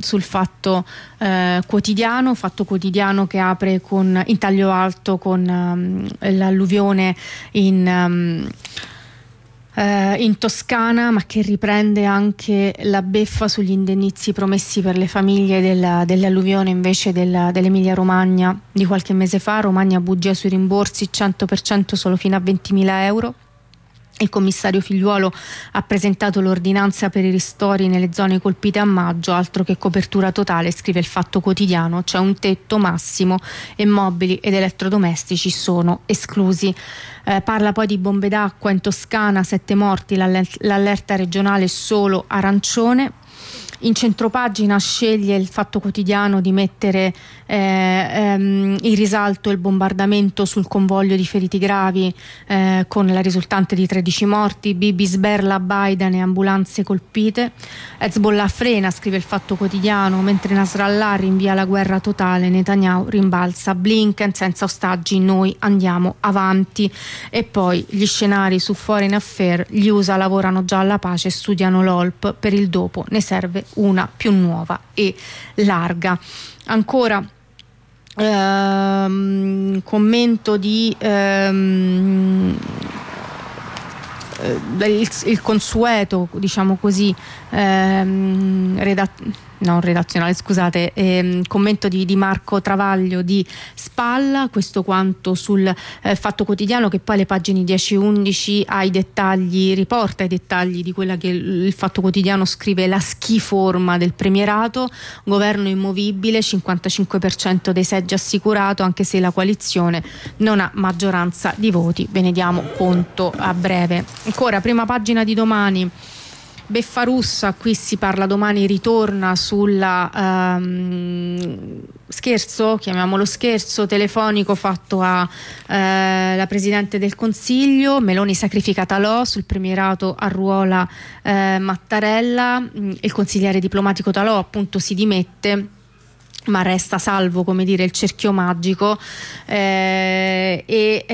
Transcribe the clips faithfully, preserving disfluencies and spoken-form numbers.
sul Fatto eh, Quotidiano, Fatto Quotidiano che apre con, in taglio alto con um, l'alluvione in... Um, Uh, in Toscana, ma che riprende anche la beffa sugli indennizi promessi per le famiglie della, dell'alluvione invece della, dell'Emilia Romagna di qualche mese fa. Romagna bugia sui rimborsi, cento per cento solo fino a ventimila euro. Il commissario Figliuolo ha presentato l'ordinanza per i ristori nelle zone colpite a maggio, altro che copertura totale, scrive il Fatto Quotidiano, c'è un tetto massimo e mobili ed elettrodomestici sono esclusi. Eh, parla poi di bombe d'acqua in Toscana, sette morti, l'allerta regionale solo arancione. In centropagina sceglie il Fatto Quotidiano di mettere eh, ehm, in risalto il bombardamento sul convoglio di feriti gravi eh, con la risultante di tredici morti, Bibi sberla Biden e ambulanze colpite. Hezbollah frena, scrive il Fatto Quotidiano, mentre Nasrallah rinvia la guerra totale, Netanyahu rimbalza Blinken, senza ostaggi noi andiamo avanti. E poi gli scenari su Foreign Affair, gli U S A lavorano già alla pace e studiano l'O L P, per il dopo ne serve una più nuova e larga. Ancora ehm, commento di ehm, il, il consueto, diciamo così, ehm, redat- non redazionale, scusate, ehm, commento di, di Marco Travaglio di Spalla, questo quanto sul eh, Fatto Quotidiano, che poi alle pagine dieci e undici ha i dettagli, riporta i dettagli di quella che il Fatto Quotidiano scrive la schiforma del premierato, governo immovibile, cinquantacinque per cento dei seggi assicurato, anche se la coalizione non ha maggioranza di voti, ve ne diamo conto a breve. Ancora, prima pagina di Domani, beffa russa, qui si parla, Domani ritorna sulla um, scherzo, chiamiamolo scherzo, telefonico fatto a eh, la Presidente del Consiglio. Meloni sacrifica Talò, sul premierato arruola eh, Mattarella, il consigliere diplomatico Talò appunto si dimette, ma resta salvo, come dire, il cerchio magico. eh, e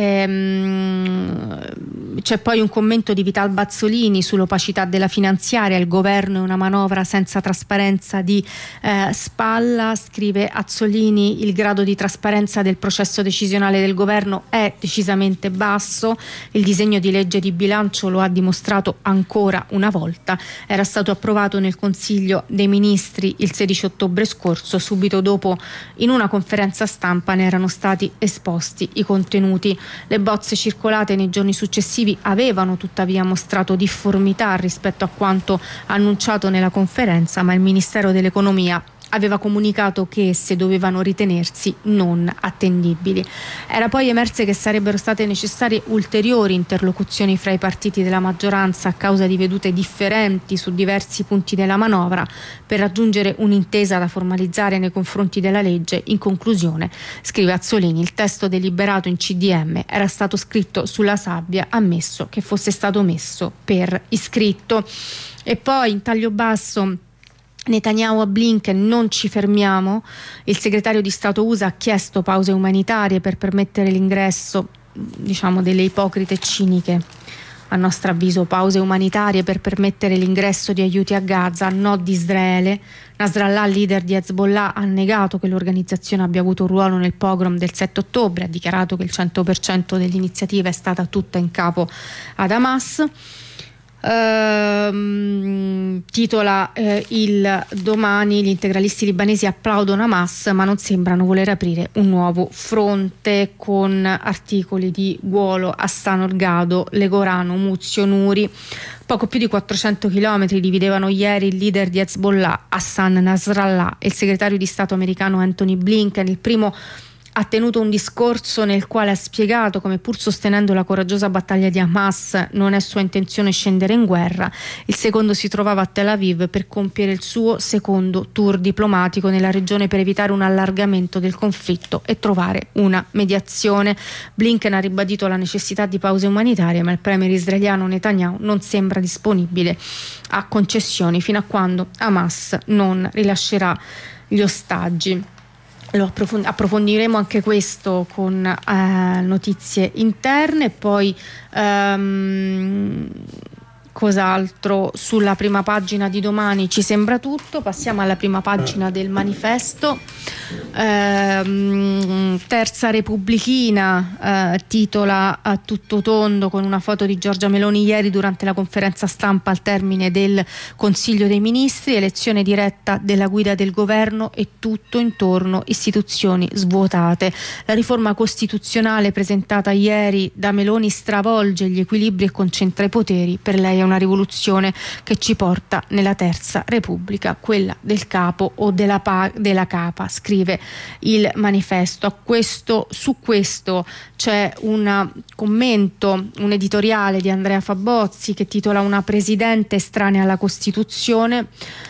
ehm, c'è poi un commento di Vital Bazzolini sull'opacità della finanziaria, il governo è una manovra senza trasparenza di eh, Spalla, scrive Azzolini, il grado di trasparenza del processo decisionale del governo è decisamente basso, il disegno di legge di bilancio lo ha dimostrato ancora una volta, era stato approvato nel Consiglio dei Ministri il sedici ottobre scorso, subito dopo in una conferenza stampa ne erano stati esposti i contenuti. Le bozze circolate nei giorni successivi avevano tuttavia mostrato difformità rispetto a quanto annunciato nella conferenza, ma il Ministero dell'Economia aveva comunicato che esse dovevano ritenersi non attendibili. Era poi emerse che sarebbero state necessarie ulteriori interlocuzioni fra i partiti della maggioranza a causa di vedute differenti su diversi punti della manovra per raggiungere un'intesa da formalizzare nei confronti della legge. In conclusione, scrive Azzolini, il testo deliberato in C D M era stato scritto sulla sabbia, ammesso che fosse stato messo per iscritto. E poi in taglio basso, Netanyahu a Blinken, non ci fermiamo, il segretario di Stato U S A ha chiesto pause umanitarie per permettere l'ingresso, diciamo, delle ipocrite e ciniche, a nostro avviso, pause umanitarie per permettere l'ingresso di aiuti a Gaza, no di Israele. Nasrallah, leader di Hezbollah, ha negato che l'organizzazione abbia avuto un ruolo nel pogrom del sette ottobre, ha dichiarato che il cento per cento dell'iniziativa è stata tutta in capo ad Hamas. Uh, titola uh, il Domani, gli integralisti libanesi applaudono Hamas ma non sembrano voler aprire un nuovo fronte, con articoli di Guolo, Hassan Olgado, Legorano, Muzio, Nuri. Poco più di quattrocento chilometri dividevano ieri il leader di Hezbollah Hassan Nasrallah e il segretario di Stato americano Anthony Blinken. Il primo ha tenuto un discorso nel quale ha spiegato come, pur sostenendo la coraggiosa battaglia di Hamas, non è sua intenzione scendere in guerra. Il secondo si trovava a Tel Aviv per compiere il suo secondo tour diplomatico nella regione per evitare un allargamento del conflitto e trovare una mediazione. Blinken ha ribadito la necessità di pause umanitarie, ma il premier israeliano Netanyahu non sembra disponibile a concessioni fino a quando Hamas non rilascerà gli ostaggi. Lo approfond- approfondiremo anche questo con eh, notizie interne. Poi um, cos'altro sulla prima pagina di Domani ci sembra tutto. Passiamo alla prima pagina del Manifesto. Eh, Terza Repubblichina eh, titola a tutto tondo con una foto di Giorgia Meloni ieri durante la conferenza stampa al termine del Consiglio dei Ministri: elezione diretta della guida del governo e tutto intorno istituzioni svuotate. La riforma costituzionale presentata ieri da Meloni stravolge gli equilibri e concentra i poteri. Per lei è una rivoluzione che ci porta nella Terza Repubblica, quella del capo o della, pa- della capa, scrive il Manifesto. A questo, su questo c'è un commento, un editoriale di Andrea Fabozzi che titola Una presidente estranea alla Costituzione.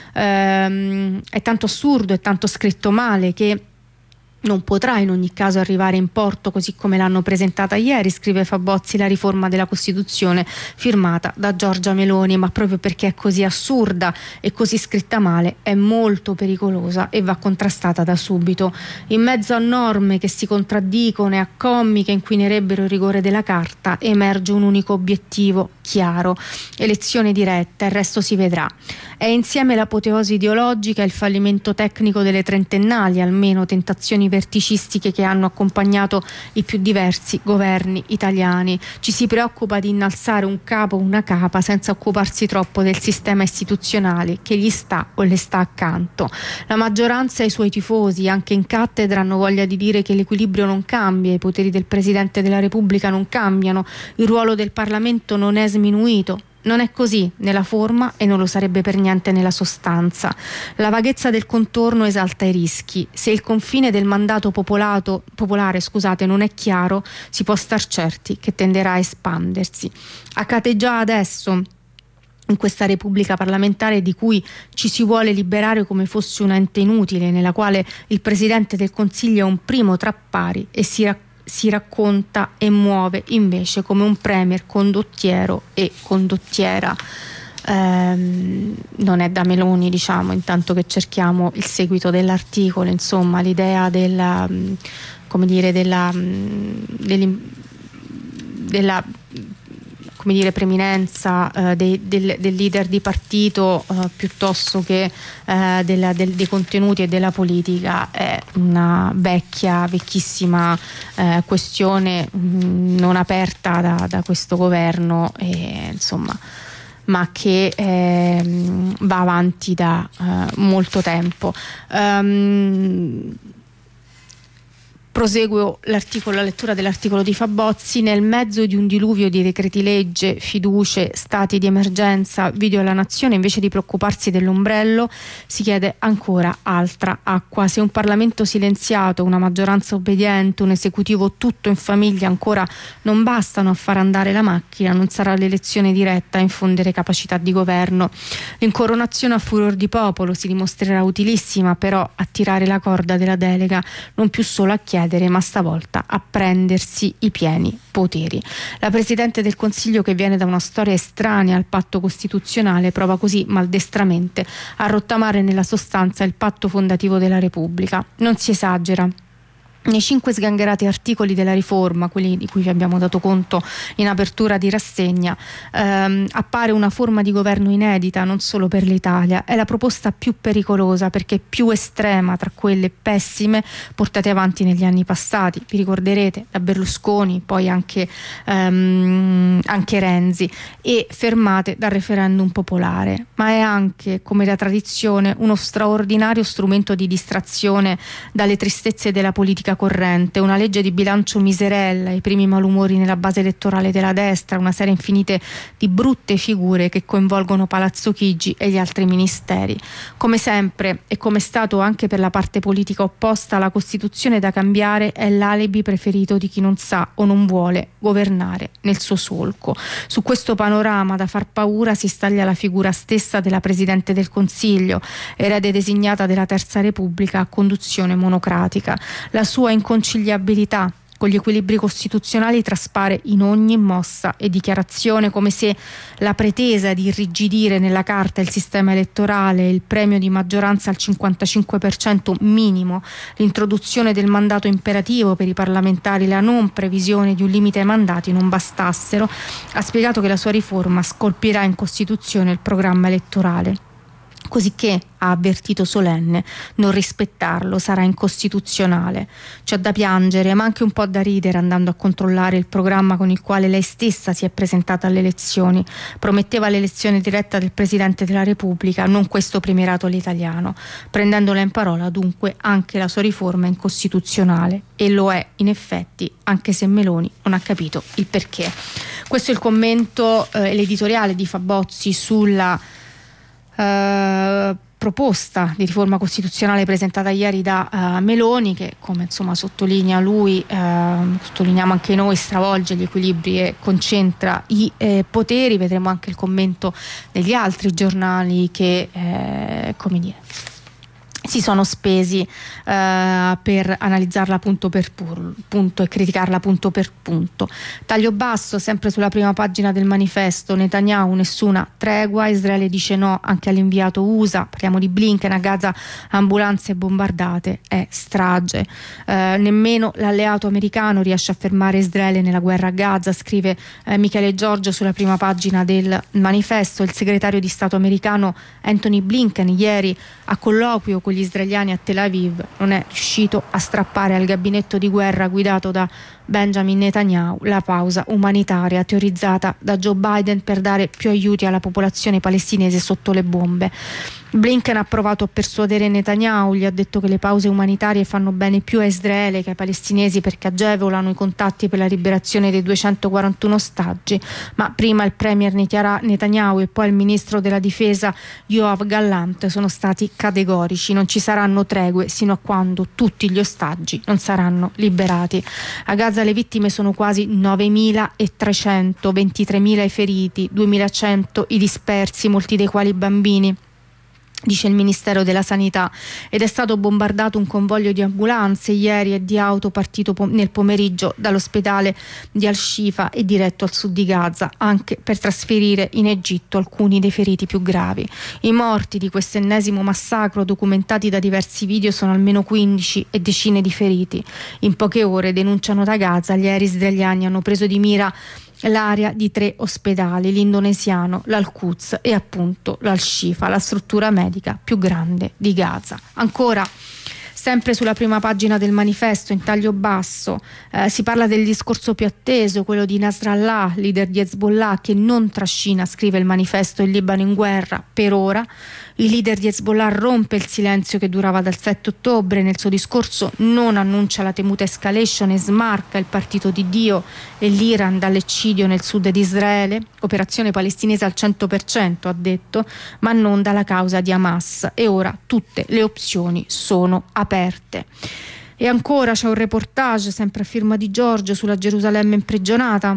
Ehm, è tanto assurdo, è tanto scritto male che non potrà in ogni caso arrivare in porto così come l'hanno presentata ieri, scrive Fabozzi, la riforma della Costituzione firmata da Giorgia Meloni, ma proprio perché è così assurda e così scritta male è molto pericolosa e va contrastata da subito. In mezzo a norme che si contraddicono e a commi che inquinerebbero il rigore della carta emerge un unico obiettivo chiaro: elezione diretta, il resto si vedrà. È insieme l'apoteosi ideologica e il fallimento tecnico delle trentennali, almeno tentazioni verticistiche che hanno accompagnato i più diversi governi italiani. Ci si preoccupa di innalzare un capo o una capa senza occuparsi troppo del sistema istituzionale che gli sta o le sta accanto. La maggioranza e i suoi tifosi, anche in cattedra, hanno voglia di dire che l'equilibrio non cambia, i poteri del Presidente della Repubblica non cambiano, il ruolo del Parlamento non è sminuito. Non è così nella forma e non lo sarebbe per niente nella sostanza. La vaghezza del contorno esalta i rischi. Se il confine del mandato popolato, popolare scusate, non è chiaro, si può star certi che tenderà a espandersi. Accade già adesso in questa Repubblica parlamentare di cui ci si vuole liberare come fosse un ente inutile, nella quale il Presidente del Consiglio è un primo tra pari e si racconta si racconta e muove invece come un premier condottiero e condottiera. Ehm, non è da Meloni, diciamo, intanto che cerchiamo il seguito dell'articolo, insomma l'idea della, come dire, della, della come dire, preminenza eh, dei, del, del leader di partito eh, piuttosto che eh, della, del, dei contenuti e della politica è una vecchia, vecchissima eh, questione mh, non aperta da, da questo governo, e, insomma, ma che eh, va avanti da eh, molto tempo. Um, Proseguo l'articolo, la lettura dell'articolo di Fabozzi. Nel mezzo di un diluvio di decreti legge, fiducie, stati di emergenza, video alla nazione, invece di preoccuparsi dell'ombrello si chiede ancora altra acqua. Se un Parlamento silenziato, una maggioranza obbediente, un esecutivo tutto in famiglia ancora non bastano a far andare la macchina, non sarà l'elezione diretta a infondere capacità di governo. L'incoronazione a furor di popolo si dimostrerà utilissima però a tirare la corda della delega, non più solo a chiedere ma stavolta a prendersi i pieni poteri. La Presidente del Consiglio, che viene da una storia estranea al patto costituzionale, prova così maldestramente a rottamare nella sostanza il patto fondativo della Repubblica. Non si esagera. Nei cinque sgangherati articoli della riforma, quelli di cui vi abbiamo dato conto in apertura di rassegna, ehm, appare una forma di governo inedita non solo per l'Italia. È la proposta più pericolosa perché più estrema tra quelle pessime portate avanti negli anni passati. Vi ricorderete, da Berlusconi, poi anche, ehm, anche Renzi, e fermate dal referendum popolare. Ma è anche, come da tradizione, uno straordinario strumento di distrazione dalle tristezze della politica corrente, una legge di bilancio miserella, i primi malumori nella base elettorale della destra, una serie infinite di brutte figure che coinvolgono Palazzo Chigi e gli altri ministeri. Come sempre, e come è stato anche per la parte politica opposta, la Costituzione da cambiare è l'alibi preferito di chi non sa o non vuole governare nel suo solco. Su questo panorama da far paura si staglia la figura stessa della Presidente del Consiglio, erede designata della Terza Repubblica a conduzione monocratica. La sua inconciliabilità con gli equilibri costituzionali traspare in ogni mossa e dichiarazione, come se la pretesa di irrigidire nella Carta il sistema elettorale, il premio di maggioranza al cinquantacinque per cento minimo, l'introduzione del mandato imperativo per i parlamentari, la non previsione di un limite ai mandati non bastassero. Ha spiegato che la sua riforma scolpirà in Costituzione il programma elettorale, cosicché, ha avvertito solenne, non rispettarlo sarà incostituzionale. C'è da piangere, ma anche un po' da ridere andando a controllare il programma con il quale lei stessa si è presentata alle elezioni. Prometteva l'elezione diretta del Presidente della Repubblica, non questo premierato all'italiano. Prendendola in parola, dunque, anche la sua riforma è incostituzionale, e lo è in effetti, anche se Meloni non ha capito il perché. Questo è il commento e eh, l'editoriale di Fabozzi sulla Uh, proposta di riforma costituzionale presentata ieri da uh, Meloni, che, come insomma sottolinea lui, uh, sottolineiamo anche noi, stravolge gli equilibri e concentra i eh, poteri. Vedremo anche il commento degli altri giornali che eh, come dire si sono spesi eh, per analizzarla punto per punto e criticarla punto per punto. Taglio basso sempre sulla prima pagina del Manifesto: Netanyahu nessuna tregua, Israele dice no anche all'inviato U S A. Parliamo di Blinken: a Gaza ambulanze bombardate, è strage. Eh, nemmeno l'alleato americano riesce a fermare Israele nella guerra a Gaza, scrive eh, Michele Giorgio sulla prima pagina del Manifesto. Il segretario di Stato americano Anthony Blinken ieri a colloquio con gli israeliani a Tel Aviv non è riuscito a strappare al gabinetto di guerra guidato da Benjamin Netanyahu la pausa umanitaria teorizzata da Joe Biden per dare più aiuti alla popolazione palestinese sotto le bombe. Blinken ha provato a persuadere Netanyahu, gli ha detto che le pause umanitarie fanno bene più a Israele che ai palestinesi perché agevolano i contatti per la liberazione dei duecentoquarantuno ostaggi, ma prima il premier Netanyahu e poi il ministro della difesa Yoav Gallant sono stati categorici: non ci saranno tregue sino a quando tutti gli ostaggi non saranno liberati. A Gaza le vittime sono quasi novemilatrecento, ventitremila i feriti, duemilacento i dispersi, molti dei quali bambini, dice il Ministero della Sanità, ed è stato bombardato un convoglio di ambulanze ieri e di auto partito pom- nel pomeriggio dall'ospedale di Al-Shifa e diretto al sud di Gaza, anche per trasferire in Egitto alcuni dei feriti più gravi. I morti di questo ennesimo massacro, documentati da diversi video, sono almeno quindici e decine di feriti. In poche ore, denunciano da Gaza, gli aerei israeliani hanno preso di mira l'area di tre ospedali, l'indonesiano, l'Al-Quds e appunto l'Al-Shifa, la struttura medica più grande di Gaza. Ancora sempre sulla prima pagina del Manifesto, in taglio basso, eh, si parla del discorso più atteso, quello di Nasrallah, leader di Hezbollah, che non trascina, scrive il Manifesto, il Libano in guerra per ora. Il leader di Hezbollah rompe il silenzio che durava dal sette ottobre, nel suo discorso non annuncia la temuta escalation e smarca il partito di Dio e l'Iran dall'eccidio nel sud di Israele, operazione palestinese al cento per cento, ha detto, ma non dalla causa di Hamas, e ora tutte le opzioni sono aperte. E ancora c'è un reportage sempre a firma di Giorgio sulla Gerusalemme imprigionata.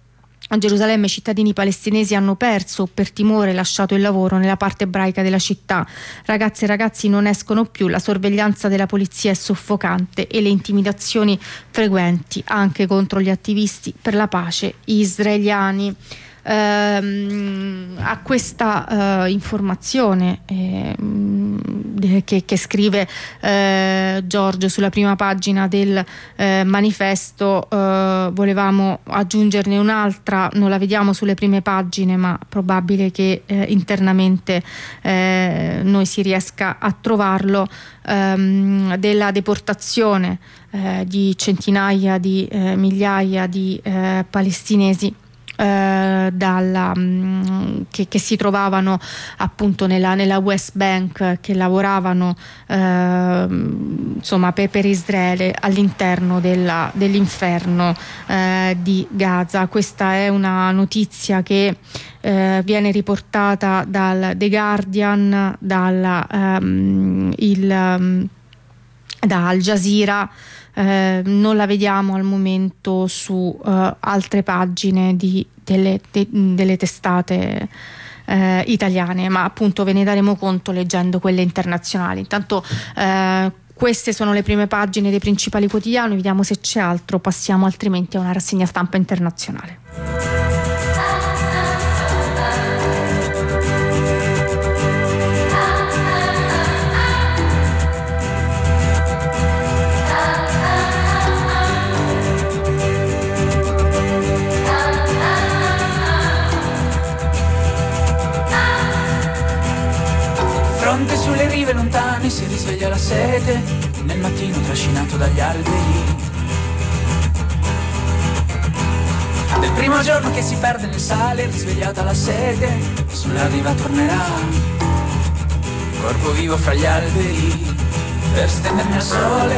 A Gerusalemme i cittadini palestinesi hanno perso o per timore lasciato il lavoro nella parte ebraica della città. Ragazze e ragazzi non escono più, la sorveglianza della polizia è soffocante e le intimidazioni frequenti anche contro gli attivisti per la pace israeliani. Ehm, a questa eh, informazione eh, che, che scrive eh, Giorgio sulla prima pagina del eh, Manifesto eh, volevamo aggiungerne un'altra, non la vediamo sulle prime pagine ma probabile che eh, internamente eh, noi si riesca a trovarlo, ehm, della deportazione eh, di centinaia di eh, migliaia di eh, palestinesi Eh, dalla, mh, che, che si trovavano appunto nella, nella West Bank, che lavoravano eh, insomma per, per Israele all'interno della, dell'inferno eh, di Gaza. Questa è una notizia che eh, viene riportata dal The Guardian, dal um, il, um, da Al Jazeera. Eh, non la vediamo al momento su uh, altre pagine di, delle, de, delle testate eh, italiane, ma appunto ve ne daremo conto leggendo quelle internazionali. Intanto eh, Queste sono le prime pagine dei principali quotidiani, vediamo se c'è altro, passiamo altrimenti a una rassegna stampa internazionale. Fronte sulle rive lontane si risveglia la sete, nel mattino trascinato dagli alberi. Del primo giorno che si perde nel sale, risvegliata la sete, sulla riva tornerà. Corpo vivo fra gli alberi, per stendermi al sole.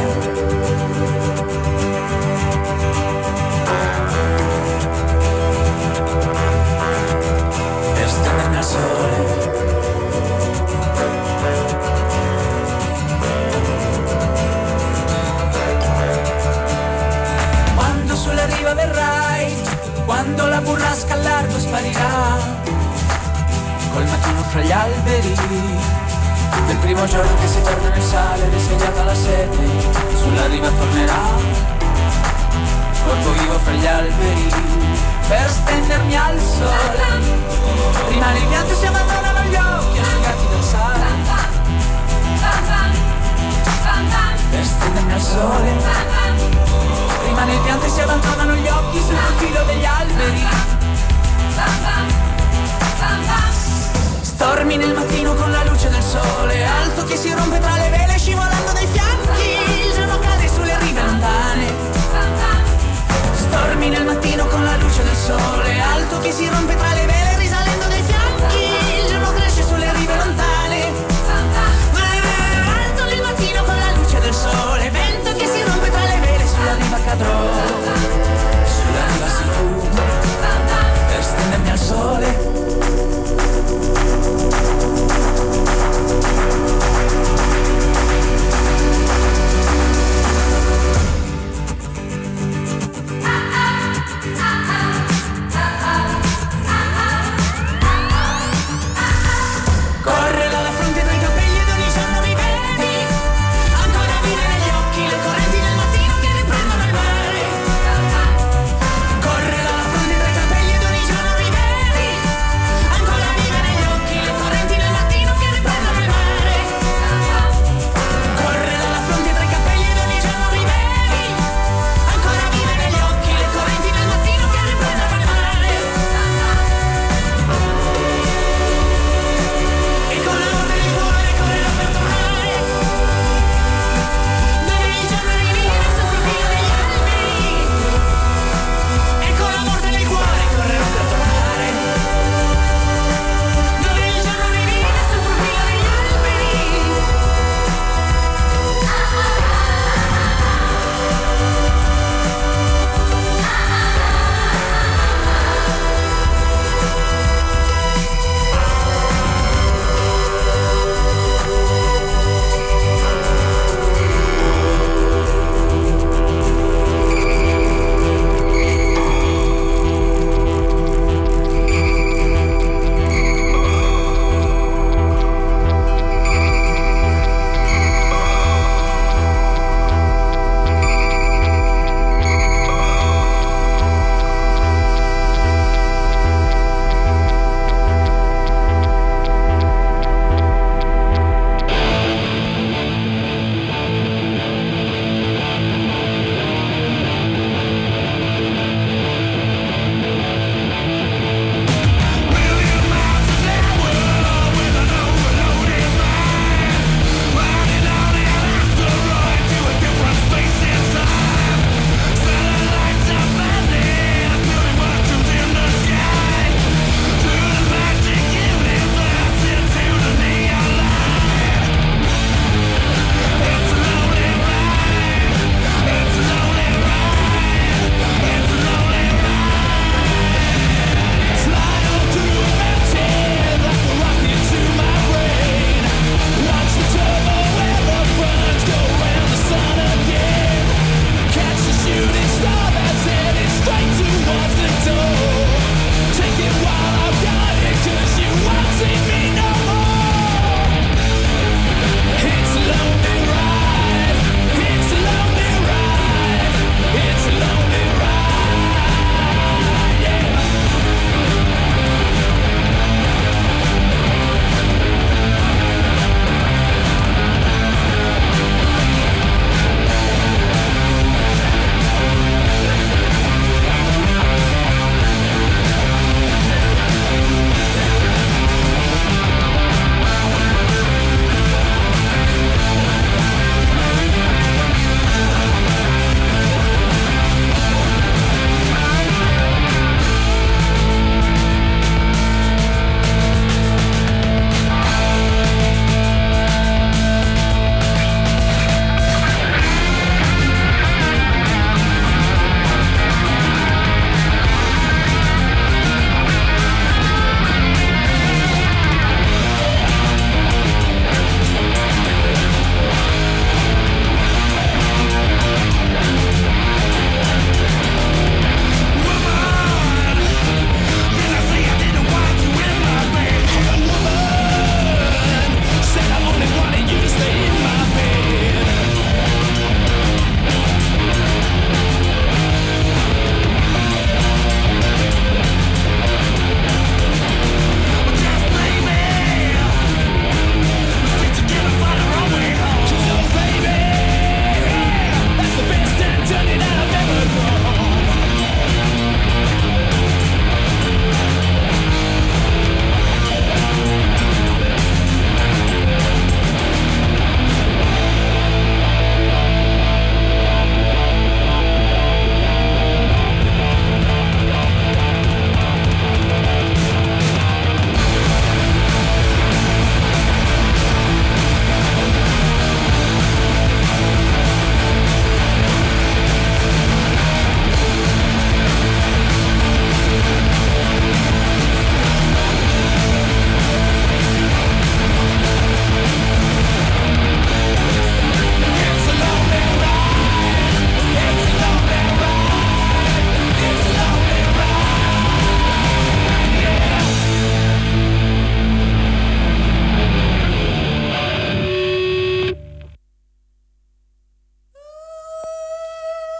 Per stendermi al sole. Sulla riva verrai, quando la burrasca al largo sparirà, col mattino fra gli alberi, del primo giorno che si torna nel sale, risvegliata la sete, sulla riva tornerà, corpo vivo fra gli alberi, per stendermi al sole, prima le piante si abbandonano gli occhi asciugati dal sale, per stendermi al sole. Prima le piante si abbandonano gli occhi sul profilo degli alberi. Stormi nel mattino con la luce del sole, alto che si rompe tra le vele scivolando dai fianchi, il giorno cade sulle rive lontane. Stormi nel mattino con la luce del sole, alto che si rompe tra le vele risalendo dai fianchi, il giorno cresce sulle rive lontane. Alto nel mattino con la luce del sole, vento che si rompe tra le vele, sulla riva cadrò, sulla riva sei tu, per stendermi al sole.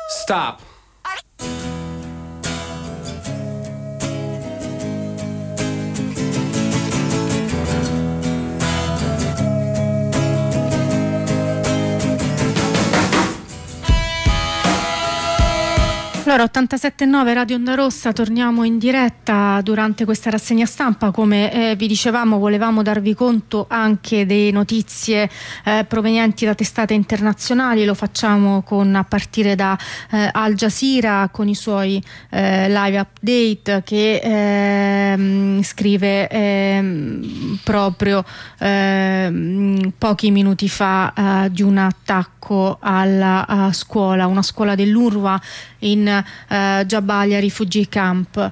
Stop. Allora, ottantasette e nove Radio Onda Rossa, torniamo in diretta durante questa rassegna stampa. Come eh, vi dicevamo, volevamo darvi conto anche delle notizie eh, provenienti da testate internazionali. Lo facciamo con, a partire da eh, Al Jazeera con i suoi eh, live update, che eh, scrive eh, proprio eh, pochi minuti fa eh, di un attacco alla uh, scuola, una scuola dell'UNRWA in Uh, Jabalia Refugee Camp.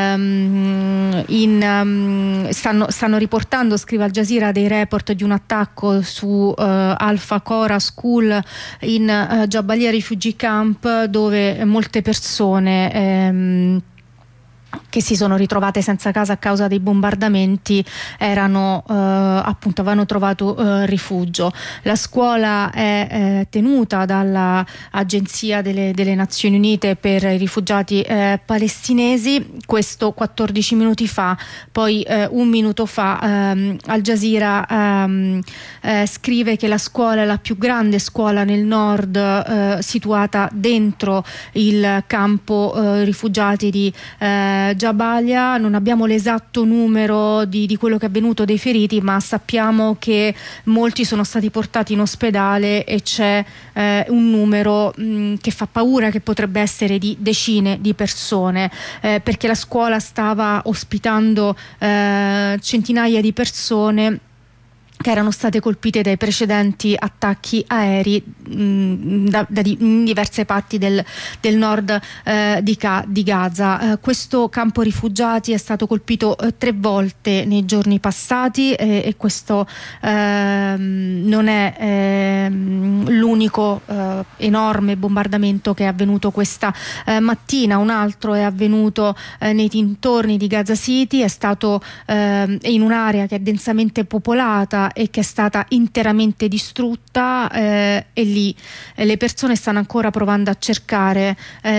Um, in, um, stanno, stanno riportando, scrive Al Jazeera, dei report di un attacco su uh, Alfa Qora School in uh, Jabalia Refugee Camp, dove molte persone um, che si sono ritrovate senza casa a causa dei bombardamenti erano eh, appunto avevano trovato eh, rifugio. La scuola è eh, tenuta dall'Agenzia delle, delle Nazioni Unite per i rifugiati eh, palestinesi. Questo quattordici minuti fa. Poi eh, un minuto fa ehm, Al Jazeera ehm, eh, scrive che la scuola è la più grande scuola nel nord, eh, situata dentro il campo eh, rifugiati di eh, Jabalia. Non abbiamo l'esatto numero di, di quello che è avvenuto, dei feriti, ma sappiamo che molti sono stati portati in ospedale e c'è eh, un numero mh, che fa paura, che potrebbe essere di decine di persone, eh, perché la scuola stava ospitando eh, centinaia di persone che erano state colpite dai precedenti attacchi aerei mh, da, da di, in diverse parti del, del nord eh, di, Ca, di Gaza. Eh, questo campo rifugiati è stato colpito eh, tre volte nei giorni passati eh, e questo eh, non è eh, l'unico eh, enorme bombardamento che è avvenuto questa eh, mattina. Un altro è avvenuto eh, nei dintorni di Gaza City, è stato eh, in un'area che è densamente popolata e che è stata interamente distrutta, eh, e lì eh, le persone stanno ancora provando a cercare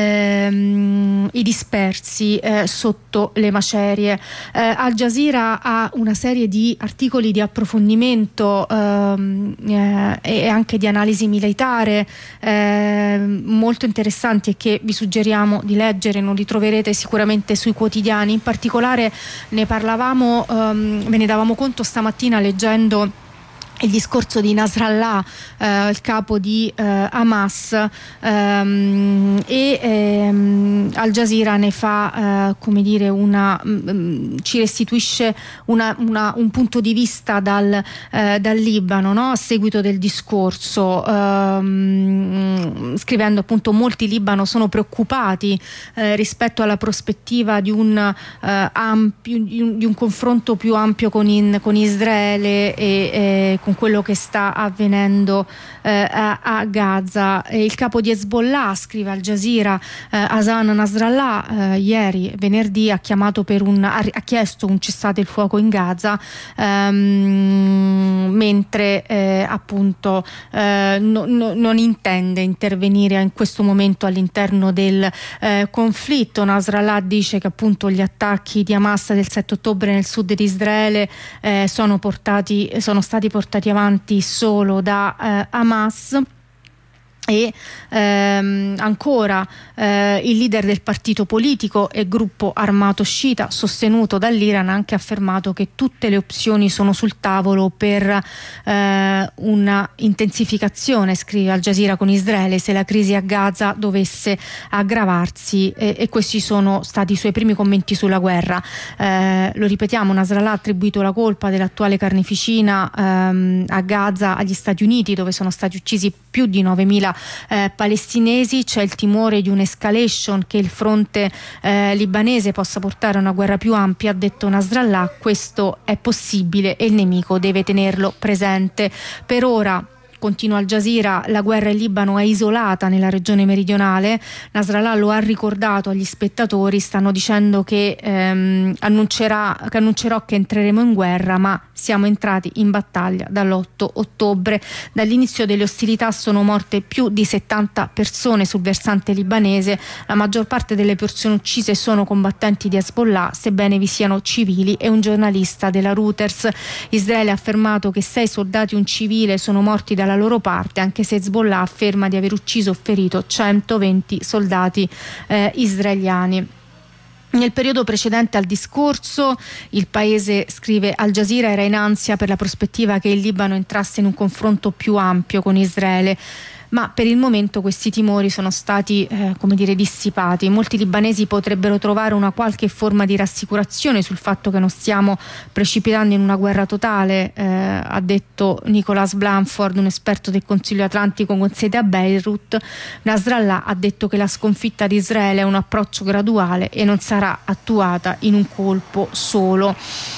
ehm, i dispersi eh, sotto le macerie. eh, Al Jazeera ha una serie di articoli di approfondimento ehm, eh, e anche di analisi militare eh, molto interessanti e che vi suggeriamo di leggere. Non li troverete sicuramente sui quotidiani. In particolare ne parlavamo, ehm, ve ne davamo conto stamattina leggendo il discorso di Nasrallah, eh, il capo di eh, Hamas, ehm, e ehm, Al Jazeera ne fa, eh, come dire, una mh, ci restituisce una, una, un punto di vista dal, eh, dal Libano, no? A seguito del discorso, ehm, scrivendo appunto: molti Libano sono preoccupati eh, rispetto alla prospettiva di un, eh, ampio, di un, di un confronto più ampio con, in, con Israele e eh, con quello che sta avvenendo eh, a, a Gaza. E il capo di Hezbollah, scrive Al Jazeera, eh, Hassan Nasrallah, eh, ieri venerdì ha chiamato per un ha, ha chiesto un cessate il fuoco in Gaza, ehm, mentre eh, appunto eh, no, no, non intende intervenire in questo momento all'interno del eh, conflitto. Nasrallah dice che appunto gli attacchi di Hamas del sette ottobre nel sud di Israele eh, sono portati sono stati portati avanti solo da eh, Hamas. E ehm, ancora eh, il leader del partito politico e gruppo armato sciita sostenuto dall'Iran ha anche affermato che tutte le opzioni sono sul tavolo per eh, una intensificazione, scrive Al Jazeera, con Israele se la crisi a Gaza dovesse aggravarsi, e, e questi sono stati i suoi primi commenti sulla guerra. Eh, lo ripetiamo, Nasrallah ha attribuito la colpa dell'attuale carneficina ehm, a Gaza agli Stati Uniti, dove sono stati uccisi più di novemila Eh, palestinesi. C'è il timore di un'escalation, che il fronte eh, libanese possa portare a una guerra più ampia, ha detto Nasrallah. Questo è possibile e il nemico deve tenerlo presente. Per ora continua Al Jazeera, la guerra in Libano è isolata nella regione meridionale. Nasrallah lo ha ricordato agli spettatori, stanno dicendo che, ehm, annuncerà, che annuncerò che entreremo in guerra, ma siamo entrati in battaglia dall'otto ottobre. Dall'inizio delle ostilità sono morte più di settanta persone sul versante libanese, la maggior parte delle persone uccise sono combattenti di Hezbollah, sebbene vi siano civili e un giornalista della Reuters. Israele ha affermato che sei soldati e un civile sono morti dalla loro parte, anche se Hezbollah afferma di aver ucciso o ferito centoventi soldati eh, israeliani. Nel periodo precedente al discorso, il paese, scrive Al Jazeera, era in ansia per la prospettiva che il Libano entrasse in un confronto più ampio con Israele, ma per il momento questi timori sono stati eh, come dire dissipati. Molti libanesi potrebbero trovare una qualche forma di rassicurazione sul fatto che non stiamo precipitando in una guerra totale, eh, ha detto Nicholas Blanford, un esperto del Consiglio Atlantico con sede a Beirut. Nasrallah ha detto che la sconfitta di Israele è un approccio graduale e non sarà attuata in un colpo solo.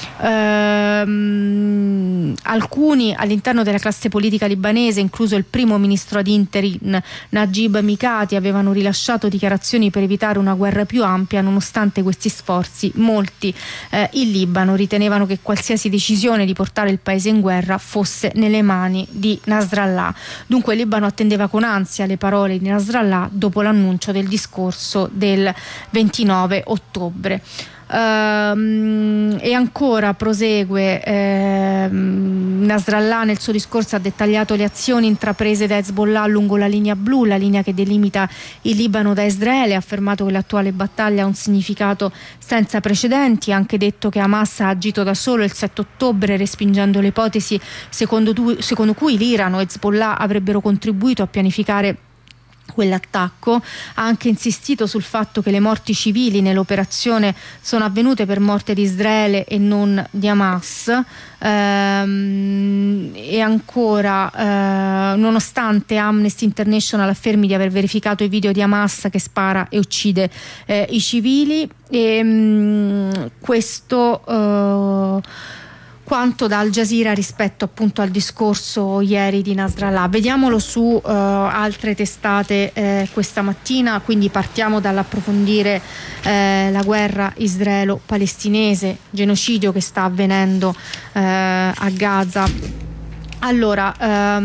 Ehm, alcuni all'interno della classe politica libanese, incluso il primo ministro ad interim Najib Mikati, avevano rilasciato dichiarazioni per evitare una guerra più ampia. Nonostante questi sforzi, molti eh, in Libano ritenevano che qualsiasi decisione di portare il paese in guerra fosse nelle mani di Nasrallah. Dunque il Libano attendeva con ansia le parole di Nasrallah dopo l'annuncio del discorso del ventinove ottobre. Uh, e ancora prosegue uh, Nasrallah nel suo discorso ha dettagliato le azioni intraprese da Hezbollah lungo la linea blu, la linea che delimita il Libano da Israele. Ha affermato che l'attuale battaglia ha un significato senza precedenti, ha anche detto che Hamas ha agito da solo il sette ottobre, respingendo le ipotesi secondo, tu, secondo cui l'Iran o Hezbollah avrebbero contribuito a pianificare quell'attacco. Ha anche insistito sul fatto che le morti civili nell'operazione sono avvenute per morte di Israele e non di Hamas. Ehm, e ancora, eh, nonostante Amnesty International affermi di aver verificato i video di Hamas che spara e uccide eh, i civili, e mh, questo eh, quanto da Al Jazeera rispetto appunto al discorso ieri di Nasrallah. Vediamolo su uh, altre testate eh, questa mattina, quindi partiamo dall'approfondire eh, la guerra israelo-palestinese, genocidio che sta avvenendo eh, a Gaza. Allora,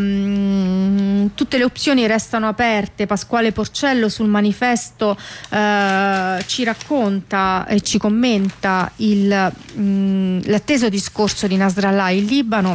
um, tutte le opzioni restano aperte. Pasquale Porcello sul Manifesto uh, ci racconta e ci commenta il, um, l'atteso discorso di Nasrallah in Libano.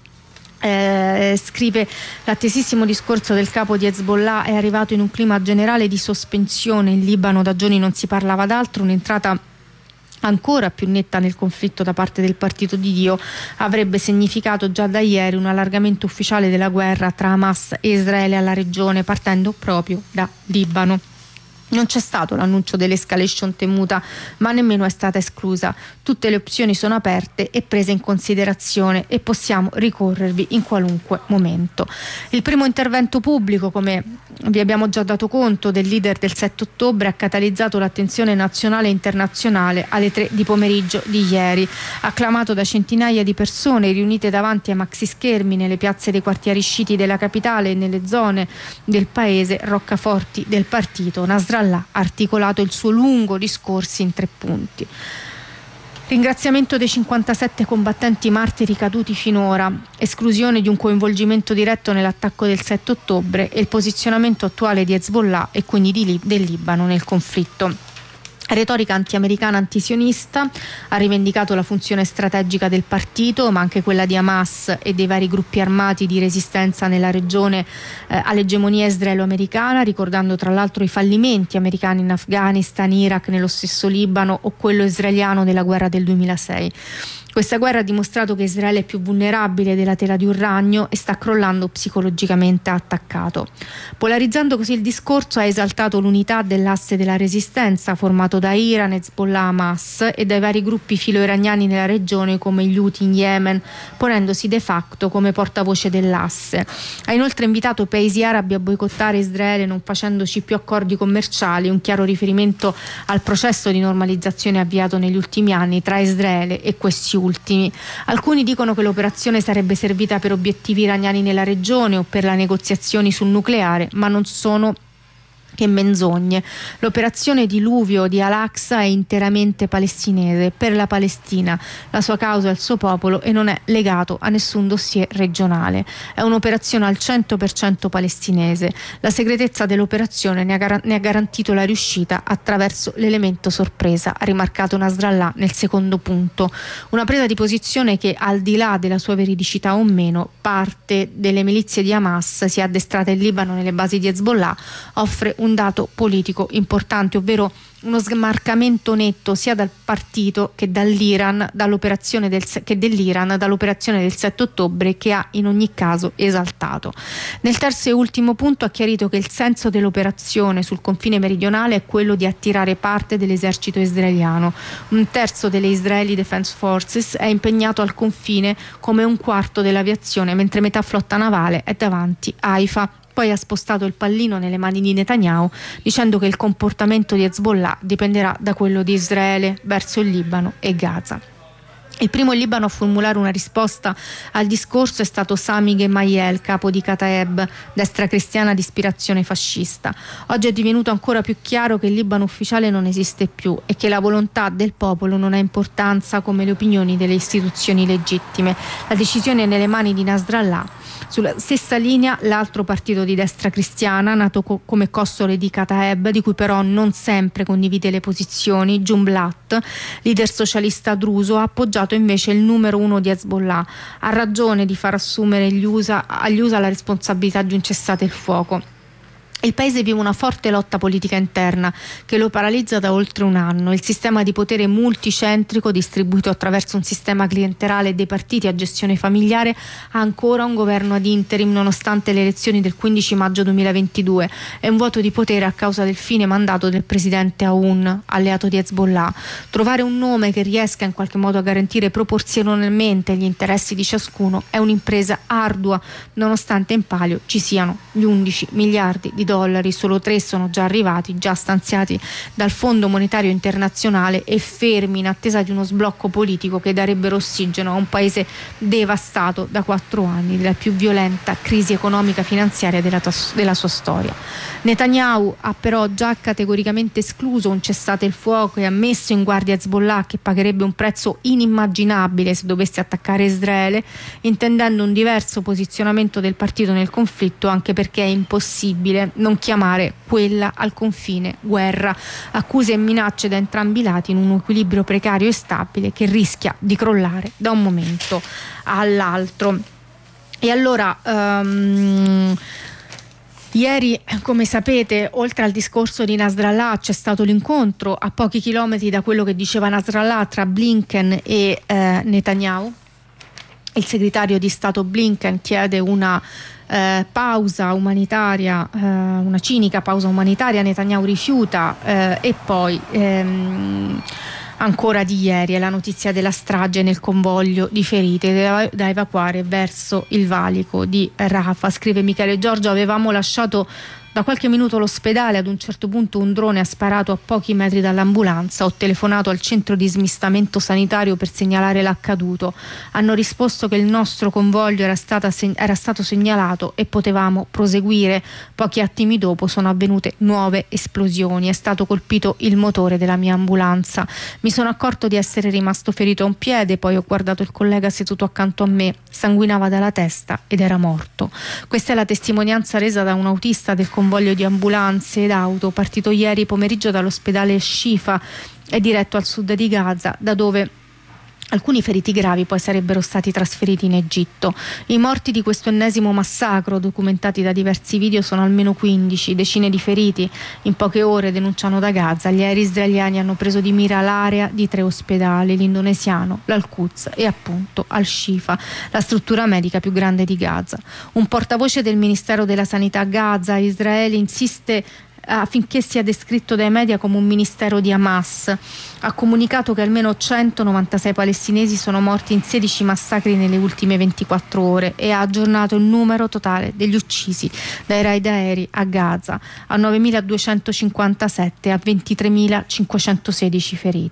Eh, scrive: l'attesissimo discorso del capo di Hezbollah è arrivato in un clima generale di sospensione in Libano, da giorni non si parlava d'altro. Un'entrata ancora più netta nel conflitto da parte del Partito di Dio avrebbe significato già da ieri un allargamento ufficiale della guerra tra Hamas e Israele alla regione, partendo proprio da Libano. Non c'è stato l'annuncio dell'escalation temuta, ma nemmeno è stata esclusa. Tutte le opzioni sono aperte e prese in considerazione e possiamo ricorrervi in qualunque momento. Il primo intervento pubblico, come vi abbiamo già dato conto, del leader del sette ottobre ha catalizzato l'attenzione nazionale e internazionale alle tre di pomeriggio di ieri. Acclamato da centinaia di persone riunite davanti ai maxi schermi nelle piazze dei quartieri sciiti della capitale e nelle zone del paese roccaforti del partito, Nasrallah ha articolato il suo lungo discorso in tre punti. Ringraziamento dei cinquantasette combattenti martiri caduti finora, esclusione di un coinvolgimento diretto nell'attacco del sette ottobre e il posizionamento attuale di Hezbollah e quindi di Lib- del Libano nel conflitto. Retorica anti-americana antisionista, ha rivendicato la funzione strategica del partito, ma anche quella di Hamas e dei vari gruppi armati di resistenza nella regione eh, all'egemonia israelo-americana, ricordando tra l'altro i fallimenti americani in Afghanistan, Iraq, nello stesso Libano o quello israeliano della guerra del duemilasei. Questa guerra ha dimostrato che Israele è più vulnerabile della tela di un ragno e sta crollando psicologicamente attaccato. Polarizzando così il discorso, ha esaltato l'unità dell'asse della resistenza formato da Iran, Hezbollah, Hamas e dai vari gruppi filo-iraniani nella regione come gli Houthi in Yemen, ponendosi de facto come portavoce dell'asse. Ha inoltre invitato i paesi arabi a boicottare Israele non facendoci più accordi commerciali, un chiaro riferimento al processo di normalizzazione avviato negli ultimi anni tra Israele e questi ultimi. Alcuni dicono che l'operazione sarebbe servita per obiettivi iraniani nella regione o per le negoziazioni sul nucleare, ma non sono che menzogne. L'operazione diluvio di Al-Aqsa è interamente palestinese, per la Palestina, la sua causa e il suo popolo, e non è legato a nessun dossier regionale. È un'operazione al cento per cento palestinese. La segretezza dell'operazione ne ha, gar- ne ha garantito la riuscita attraverso l'elemento sorpresa, ha rimarcato Nasrallah nel secondo punto. Una presa di posizione che, al di là della sua veridicità o meno, parte delle milizie di Hamas, si è addestrata in Libano nelle basi di Hezbollah, offre un dato politico importante, ovvero uno smarcamento netto sia dal partito che dall'Iran, dall'operazione del, che dell'Iran dall'operazione del sette ottobre, che ha in ogni caso esaltato. Nel terzo e ultimo punto ha chiarito che il senso dell'operazione sul confine meridionale è quello di attirare parte dell'esercito israeliano. Un terzo delle Israeli Defense Forces è impegnato al confine come un quarto dell'aviazione, mentre metà flotta navale è davanti a Haifa. Poi ha spostato il pallino nelle mani di Netanyahu, dicendo che il comportamento di Hezbollah dipenderà da quello di Israele verso il Libano e Gaza. Il primo in Libano a formulare una risposta al discorso è stato Sami Gemayel, capo di Kataeb, destra cristiana di ispirazione fascista. Oggi è divenuto ancora più chiaro che il Libano ufficiale non esiste più e che la volontà del popolo non ha importanza come le opinioni delle istituzioni legittime. La decisione è nelle mani di Nasrallah. Sulla stessa linea l'altro partito di destra cristiana, nato co- come cossole di Kataeb, di cui però non sempre condivide le posizioni, Jumblat, leader socialista druso, ha appoggiato invece il numero uno di Hezbollah. Ha ragione di far assumere gli U S A, agli U S A la responsabilità di un cessate il fuoco. Il paese vive una forte lotta politica interna che lo paralizza da oltre un anno. Il sistema di potere multicentrico, distribuito attraverso un sistema clientelare dei partiti a gestione familiare, ha ancora un governo ad interim nonostante le elezioni del quindici maggio duemilaventidue e un vuoto di potere a causa del fine mandato del presidente Aoun, alleato di Hezbollah. Trovare un nome che riesca in qualche modo a garantire proporzionalmente gli interessi di ciascuno è un'impresa ardua, nonostante in palio ci siano gli undici miliardi di dollari. dollari, solo tre sono già arrivati, già stanziati dal Fondo Monetario Internazionale e fermi in attesa di uno sblocco politico che darebbero ossigeno a un paese devastato da quattro anni della più violenta crisi economica finanziaria della, tos- della sua storia. Netanyahu ha però già categoricamente escluso un cessate il fuoco e ha messo in guardia Hezbollah, che pagherebbe un prezzo inimmaginabile se dovesse attaccare Israele, intendendo un diverso posizionamento del partito nel conflitto, anche perché è impossibile non chiamare quella al confine guerra. Accuse e minacce da entrambi i lati in un equilibrio precario e stabile che rischia di crollare da un momento all'altro. E allora um, ieri, come sapete, oltre al discorso di Nasrallah c'è stato l'incontro a pochi chilometri da quello che diceva Nasrallah tra Blinken e eh, Netanyahu. Il segretario di Stato Blinken chiede una Eh, pausa umanitaria, eh, una cinica pausa umanitaria, Netanyahu rifiuta eh, e poi ehm, ancora di ieri è la notizia della strage nel convoglio di ferite da, da evacuare verso il valico di Rafah. Scrive Michele Giorgio: avevamo lasciato da qualche minuto l'ospedale, ad un certo punto un drone ha sparato a pochi metri dall'ambulanza, ho telefonato al centro di smistamento sanitario per segnalare l'accaduto, hanno risposto che il nostro convoglio era, stata, era stato segnalato e potevamo proseguire. Pochi attimi dopo sono avvenute nuove esplosioni, è stato colpito il motore della mia ambulanza, mi sono accorto di essere rimasto ferito a un piede, poi ho guardato il collega seduto accanto a me, sanguinava dalla testa ed era morto. Questa è la testimonianza resa da un autista del convoglio convoglio di ambulanze ed auto partito ieri pomeriggio dall'ospedale Shifa e diretto al sud di Gaza, da dove alcuni feriti gravi poi sarebbero stati trasferiti in Egitto. I morti di questo ennesimo massacro, documentati da diversi video, sono almeno quindici, decine di feriti. In poche ore, denunciano da Gaza, gli aerei israeliani hanno preso di mira l'area di tre ospedali, l'indonesiano, l'Al-Quds e appunto Al-Shifa, la struttura medica più grande di Gaza. Un portavoce del Ministero della Sanità a Gaza, Israele, insiste affinché sia descritto dai media come un ministero di Hamas. Ha comunicato che almeno centonovantasei palestinesi sono morti in sedici massacri nelle ultime ventiquattro ore e ha aggiornato il numero totale degli uccisi dai raid aerei a Gaza a novemiladuecentocinquantasette e a ventitremilacinquecentosedici feriti.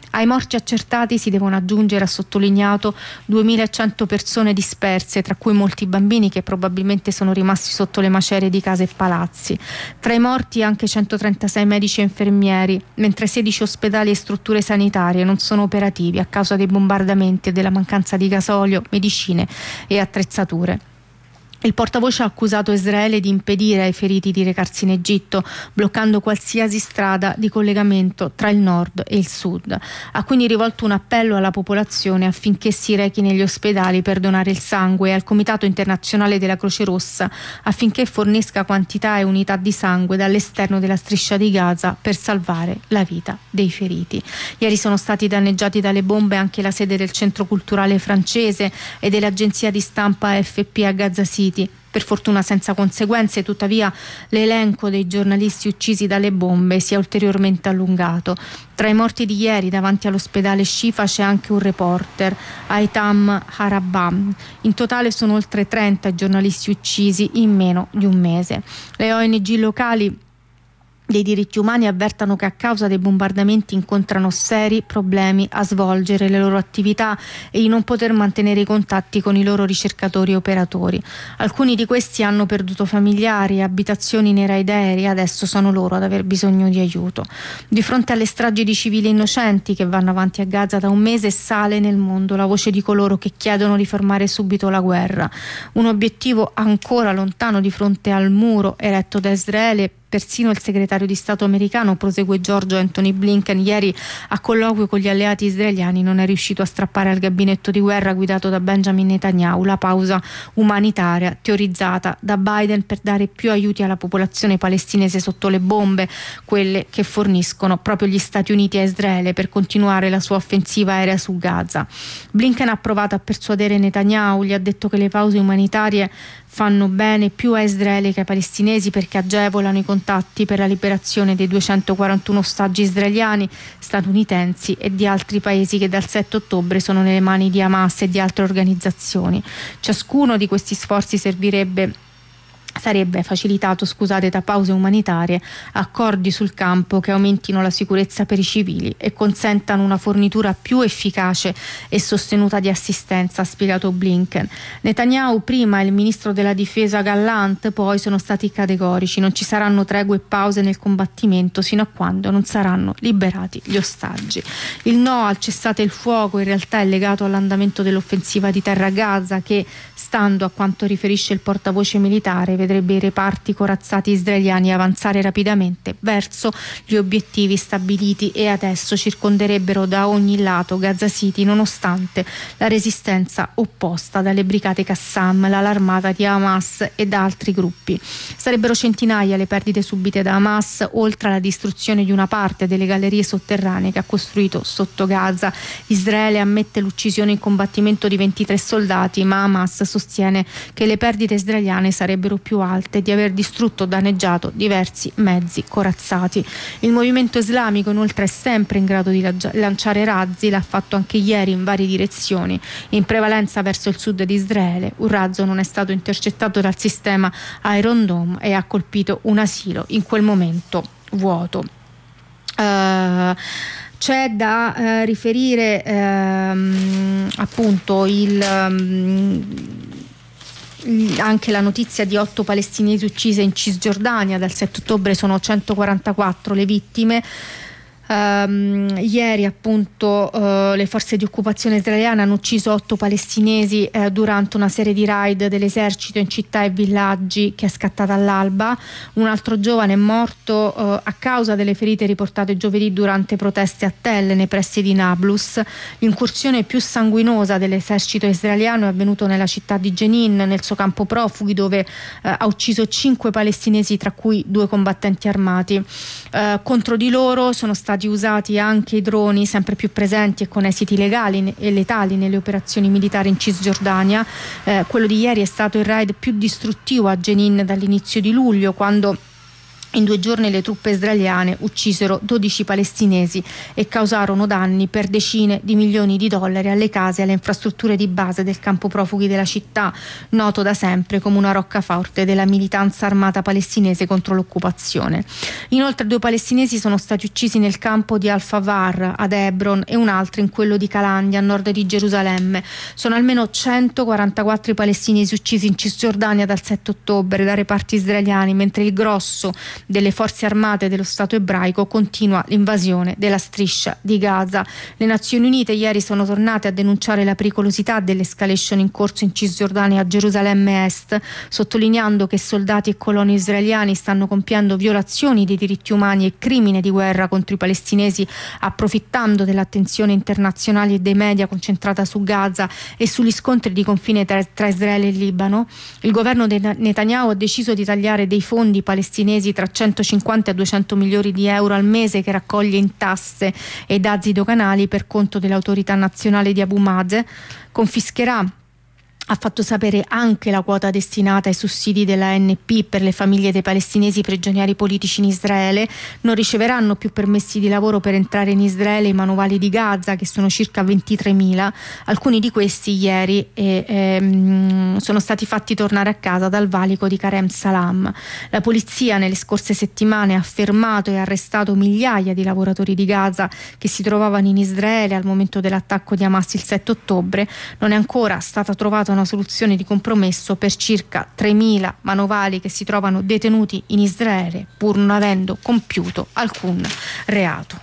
Ai morti accertati si devono aggiungere, ha sottolineato, duemilacento persone disperse, tra cui molti bambini che probabilmente sono rimasti sotto le macerie di case e palazzi. Tra i morti anche centotrentasei medici e infermieri, mentre sedici ospedali e strutture sanitarie non sono operativi a causa dei bombardamenti e della mancanza di gasolio, medicine e attrezzature. Il portavoce ha accusato Israele di impedire ai feriti di recarsi in Egitto, bloccando qualsiasi strada di collegamento tra il nord e il sud. Ha quindi rivolto un appello alla popolazione affinché si rechi negli ospedali per donare il sangue e al Comitato Internazionale della Croce Rossa affinché fornisca quantità e unità di sangue dall'esterno della striscia di Gaza per salvare la vita dei feriti. Ieri sono stati danneggiati dalle bombe anche la sede del Centro Culturale Francese e dell'agenzia di stampa A F P a Gaza City. Per fortuna senza conseguenze, tuttavia l'elenco dei giornalisti uccisi dalle bombe si è ulteriormente allungato. Tra i morti di ieri davanti all'ospedale Shifa c'è anche un reporter, Aitam Harabam. In totale sono oltre trenta i giornalisti uccisi in meno di un mese. Le O N G locali dei diritti umani avvertano che a causa dei bombardamenti incontrano seri problemi a svolgere le loro attività e di non poter mantenere i contatti con i loro ricercatori e operatori. Alcuni di questi hanno perduto familiari e abitazioni nei raideri e adesso sono loro ad aver bisogno di aiuto. Di fronte alle stragi di civili innocenti che vanno avanti a Gaza da un mese, sale nel mondo la voce di coloro che chiedono di fermare subito la guerra. Un obiettivo ancora lontano di fronte al muro eretto da Israele. Persino il segretario di Stato americano, prosegue Giorgio Anthony Blinken, ieri a colloquio con gli alleati israeliani non è riuscito a strappare al gabinetto di guerra guidato da Benjamin Netanyahu la pausa umanitaria teorizzata da Biden per dare più aiuti alla popolazione palestinese sotto le bombe, quelle che forniscono proprio gli Stati Uniti a Israele per continuare la sua offensiva aerea su Gaza. Blinken ha provato a persuadere Netanyahu, gli ha detto che le pause umanitarie fanno bene più a Israele che ai palestinesi perché agevolano i contatti per la liberazione dei duecentoquarantuno ostaggi israeliani, statunitensi e di altri paesi che dal sette ottobre sono nelle mani di Hamas e di altre organizzazioni. Ciascuno di questi sforzi servirebbe sarebbe facilitato scusate, da pause umanitarie, accordi sul campo che aumentino la sicurezza per i civili e consentano una fornitura più efficace e sostenuta di assistenza, ha spiegato Blinken. Netanyahu prima e il ministro della difesa Gallant poi sono stati categorici: non ci saranno tregue e pause nel combattimento sino a quando non saranno liberati gli ostaggi. Il no al cessate il fuoco in realtà è legato all'andamento dell'offensiva di terra a Gaza che, stando a quanto riferisce il portavoce militare, vedrebbe i reparti corazzati israeliani avanzare rapidamente verso gli obiettivi stabiliti e adesso circonderebbero da ogni lato Gaza City, nonostante la resistenza opposta dalle brigate Qassam, l'Armata di Hamas e da altri gruppi. Sarebbero centinaia le perdite subite da Hamas, oltre alla distruzione di una parte delle gallerie sotterranee che ha costruito sotto Gaza. Israele ammette l'uccisione in combattimento di ventitré soldati, ma Hamas sostiene che le perdite israeliane sarebbero più alte, di aver distrutto o danneggiato diversi mezzi corazzati. Il movimento islamico inoltre è sempre in grado di lanciare razzi, l'ha fatto anche ieri in varie direzioni, in prevalenza verso il sud di Israele. Un razzo non è stato intercettato dal sistema Iron Dome e ha colpito un asilo in quel momento vuoto. Uh, C'è da eh, riferire ehm, appunto il um, anche la notizia di otto palestinesi uccise in Cisgiordania. Dal sette ottobre sono centoquarantaquattro le vittime. Um, ieri appunto uh, le forze di occupazione israeliane hanno ucciso otto palestinesi eh, durante una serie di raid dell'esercito in città e villaggi che è scattata all'alba. Un altro giovane è morto uh, a causa delle ferite riportate giovedì durante proteste a Tell nei pressi di Nablus. L'incursione più sanguinosa dell'esercito israeliano è avvenuta nella città di Jenin, nel suo campo profughi, dove uh, ha ucciso cinque palestinesi, tra cui due combattenti armati. Uh, contro di loro sono stati usati anche i droni, sempre più presenti e con esiti legali e letali nelle operazioni militari in Cisgiordania. Eh, quello di ieri è stato il raid più distruttivo a Jenin dall'inizio di luglio, quando In due giorni le truppe israeliane uccisero dodici palestinesi e causarono danni per decine di milioni di dollari alle case e alle infrastrutture di base del campo profughi della città, noto da sempre come una roccaforte della militanza armata palestinese contro l'occupazione. Inoltre due palestinesi sono stati uccisi nel campo di Al-Favar ad Hebron e un altro in quello di Calandia a nord di Gerusalemme. Sono almeno centoquarantaquattro i palestinesi uccisi in Cisgiordania dal sette ottobre da reparti israeliani, mentre il grosso delle forze armate dello Stato ebraico continua l'invasione della striscia di Gaza. Le Nazioni Unite ieri sono tornate a denunciare la pericolosità dell'escalation in corso in Cisgiordania e a Gerusalemme Est, sottolineando che soldati e coloni israeliani stanno compiendo violazioni dei diritti umani e crimini di guerra contro i palestinesi, approfittando dell'attenzione internazionale e dei media concentrata su Gaza e sugli scontri di confine tra, tra Israele e Libano. Il governo di Netanyahu ha deciso di tagliare dei fondi palestinesi tra centocinquanta e duecento milioni di euro al mese che raccoglie in tasse e dazi doganali per conto dell'autorità nazionale di Abu Mazen. Confischerà, ha fatto sapere, anche la quota destinata ai sussidi della A N P per le famiglie dei palestinesi prigionieri politici in Israele. Non riceveranno più permessi di lavoro per entrare in Israele i manovali di Gaza, che sono circa ventitremila. Alcuni di questi ieri eh, ehm, sono stati fatti tornare a casa dal valico di Karem Salam. La polizia nelle scorse settimane ha fermato e arrestato migliaia di lavoratori di Gaza che si trovavano in Israele al momento dell'attacco di Hamas il sette ottobre. Non è ancora stata trovata una soluzione di compromesso per circa tremila manovali che si trovano detenuti in Israele pur non avendo compiuto alcun reato.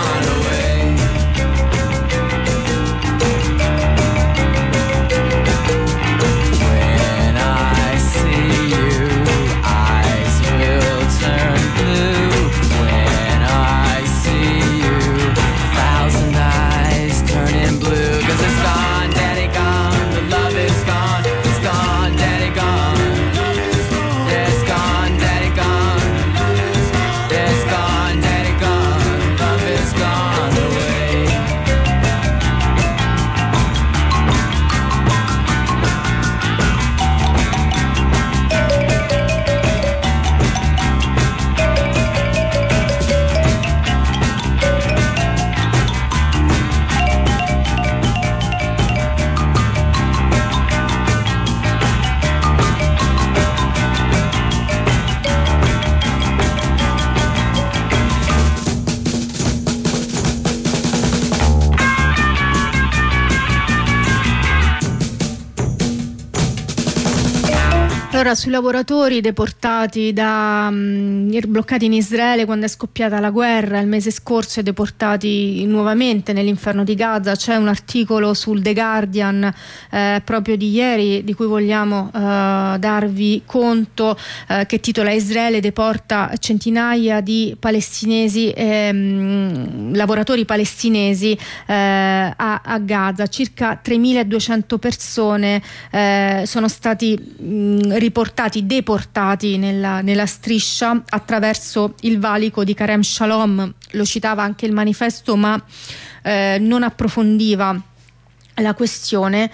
Allora, sui lavoratori deportati da mh, bloccati in Israele quando è scoppiata la guerra il mese scorso e deportati nuovamente nell'inferno di Gaza, c'è un articolo sul The Guardian eh, proprio di ieri di cui vogliamo eh, darvi conto, eh, che titola: Israele deporta centinaia di palestinesi, ehm, lavoratori palestinesi eh, a, a Gaza. Circa tremiladuecento persone eh, sono stati mh, riportati, deportati nella, nella striscia attraverso il valico di Karem Shalom. Lo citava anche il manifesto, ma eh, non approfondiva la questione.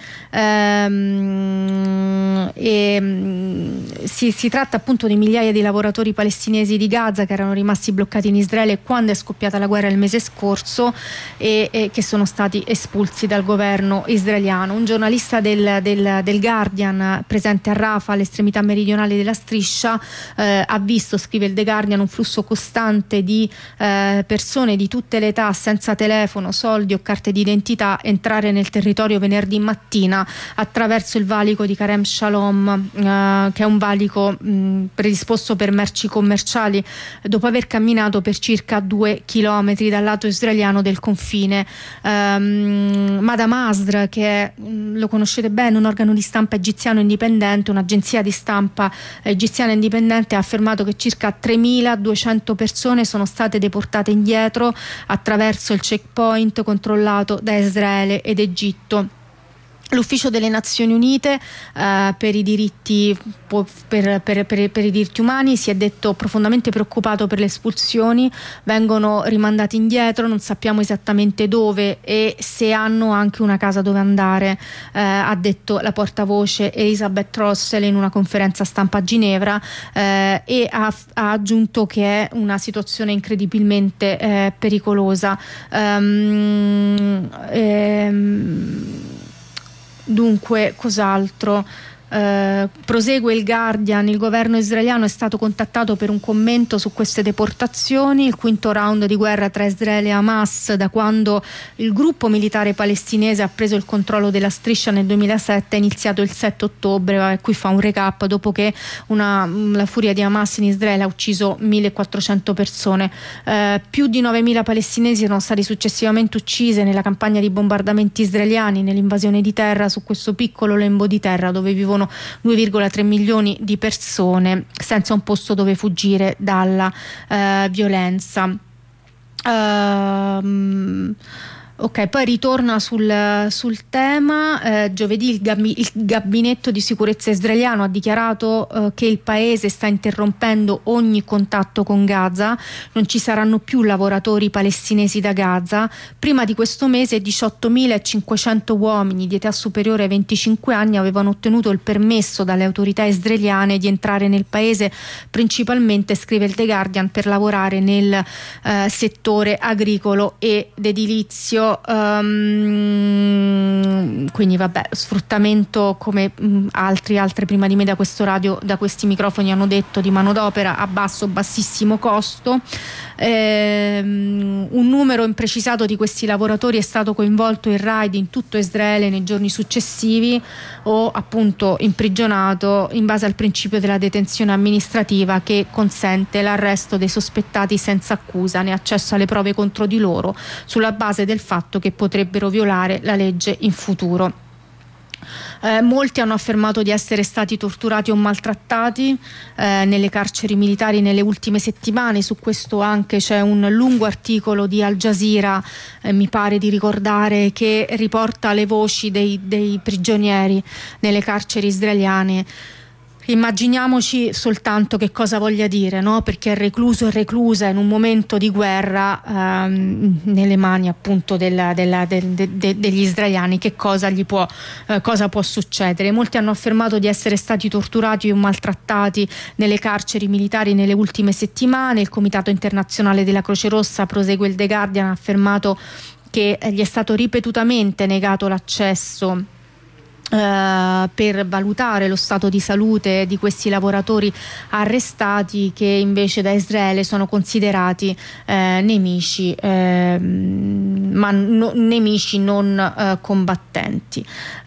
Ehm, e, si, si tratta appunto di migliaia di lavoratori palestinesi di Gaza che erano rimasti bloccati in Israele quando è scoppiata la guerra il mese scorso e, e che sono stati espulsi dal governo israeliano. Un giornalista del, del, del Guardian presente a Rafah, all'estremità meridionale della striscia, eh, ha visto, scrive il The Guardian, un flusso costante di eh, persone di tutte le età senza telefono, soldi o carte d'identità entrare nel territorio venerdì mattina attraverso il valico di Karem Shalom, eh, che è un valico mh, predisposto per merci commerciali, dopo aver camminato per circa due chilometri dal lato israeliano del confine. Um, Madame Asr, che è, mh, lo conoscete bene, un organo di stampa egiziano indipendente, un'agenzia di stampa egiziana indipendente, ha affermato che circa tremiladuecento persone sono state deportate indietro attraverso il checkpoint controllato da Israele ed Egitto. L'Ufficio delle Nazioni Unite eh, per i diritti per, per, per, per i diritti umani si è detto profondamente preoccupato per le espulsioni, vengono rimandati indietro, non sappiamo esattamente dove e se hanno anche una casa dove andare, eh, ha detto la portavoce Elisabeth Rossell in una conferenza stampa a Ginevra, eh, e ha, ha aggiunto che è una situazione incredibilmente eh, pericolosa. Um, ehm, Dunque, cos'altro? Uh, prosegue il Guardian, il governo israeliano è stato contattato per un commento su queste deportazioni, il quinto round di guerra tra Israele e Hamas da quando il gruppo militare palestinese ha preso il controllo della striscia nel duemilasette è iniziato il sette ottobre, eh, qui fa un recap, dopo che una, la furia di Hamas in Israele ha ucciso millequattrocento persone, uh, più di novemila palestinesi sono stati successivamente uccise nella campagna di bombardamenti israeliani, nell'invasione di terra su questo piccolo lembo di terra dove vivono due virgola tre milioni di persone senza un posto dove fuggire dalla uh, violenza. Uh, Ok, poi ritorna sul, sul tema. Eh, giovedì il, gabi, il gabinetto di sicurezza israeliano ha dichiarato eh, che il paese sta interrompendo ogni contatto con Gaza, non ci saranno più lavoratori palestinesi da Gaza. Prima di questo mese diciottomilacinquecento uomini di età superiore ai venticinque anni avevano ottenuto il permesso dalle autorità israeliane di entrare nel paese, principalmente, scrive il The Guardian, per lavorare nel eh, settore agricolo ed edilizio. Um, quindi vabbè, sfruttamento come mh, altri altre prima di me da questo radio, da questi microfoni hanno detto, di manodopera a basso bassissimo costo. Ehm, un numero imprecisato di questi lavoratori è stato coinvolto in raid in tutto Israele nei giorni successivi o appunto imprigionato in base al principio della detenzione amministrativa, che consente l'arresto dei sospettati senza accusa né accesso alle prove contro di loro sulla base del fatto che potrebbero violare la legge in futuro. Eh, molti hanno affermato di essere stati torturati o maltrattati eh, nelle carceri militari nelle ultime settimane. Su questo anche c'è un lungo articolo di Al Jazeera, eh, mi pare di ricordare, che riporta le voci dei, dei prigionieri nelle carceri israeliane. Immaginiamoci soltanto che cosa voglia dire, no? Perché è recluso e reclusa in un momento di guerra ehm, nelle mani appunto della, della, del, de, de, degli israeliani, che cosa gli può, eh, cosa può succedere. Molti hanno affermato di essere stati torturati o maltrattati nelle carceri militari nelle ultime settimane. Il Comitato Internazionale della Croce Rossa, prosegue il The Guardian, ha affermato che gli è stato ripetutamente negato l'accesso Uh, per valutare lo stato di salute di questi lavoratori arrestati, che invece da Israele sono considerati eh, nemici, eh, ma no, nemici non eh, combattenti.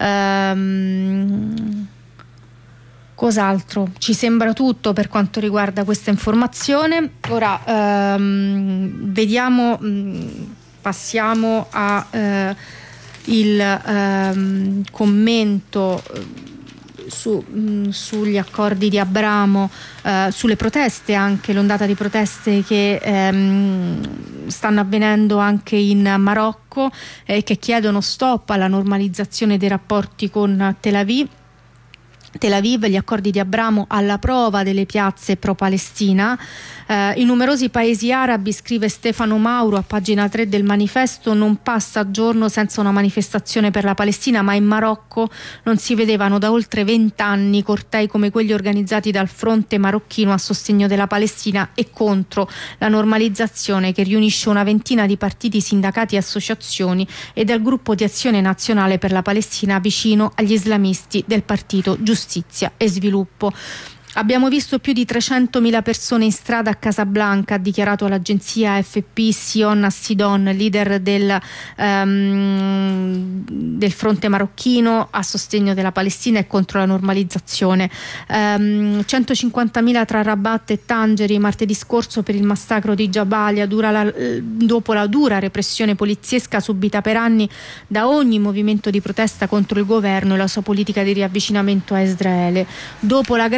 Um, Cos'altro? Ci sembra tutto per quanto riguarda questa informazione. Ora um, vediamo, mh, passiamo a uh, il ehm, commento su, mh, sugli accordi di Abramo, eh, sulle proteste, anche l'ondata di proteste che ehm, stanno avvenendo anche in Marocco, e eh, che chiedono stop alla normalizzazione dei rapporti con Tel Aviv. Tel Aviv, gli accordi di Abramo alla prova delle piazze pro-Palestina. Eh, in numerosi paesi arabi, scrive Stefano Mauro a pagina tre del Manifesto, non passa giorno senza una manifestazione per la Palestina, ma in Marocco non si vedevano da oltre vent'anni cortei come quelli organizzati dal fronte marocchino a sostegno della Palestina e contro la normalizzazione, che riunisce una ventina di partiti, sindacati e associazioni, e del gruppo di azione nazionale per la Palestina vicino agli islamisti del partito Giustizia e Sviluppo. Abbiamo visto più di trecentomila persone in strada a Casablanca, ha dichiarato all'agenzia A F P Sion Assidon, leader del, um, del fronte marocchino a sostegno della Palestina e contro la normalizzazione. Um, centocinquantamila tra Rabat e Tangeri martedì scorso per il massacro di Jabalia, dura la, dopo la dura repressione poliziesca subita per anni da ogni movimento di protesta contro il governo e la sua politica di riavvicinamento a Israele. Dopo la grande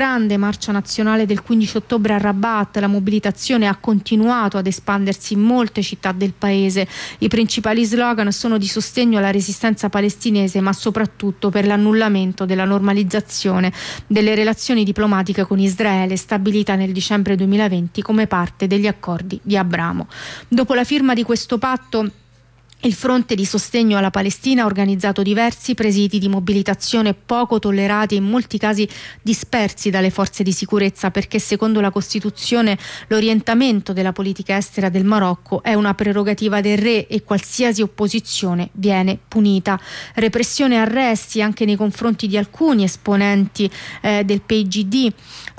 marcia nazionale del quindici ottobre a Rabat. La mobilitazione ha continuato ad espandersi in molte città del paese. I principali slogan sono di sostegno alla resistenza palestinese, ma soprattutto per l'annullamento della normalizzazione delle relazioni diplomatiche con Israele stabilita nel dicembre duemilaventi come parte degli accordi di Abramo. Dopo la firma di questo patto, il fronte di sostegno alla Palestina ha organizzato diversi presidi di mobilitazione poco tollerati e in molti casi dispersi dalle forze di sicurezza, perché secondo la Costituzione l'orientamento della politica estera del Marocco è una prerogativa del re e qualsiasi opposizione viene punita. Repressione e arresti anche nei confronti di alcuni esponenti eh, del P Y D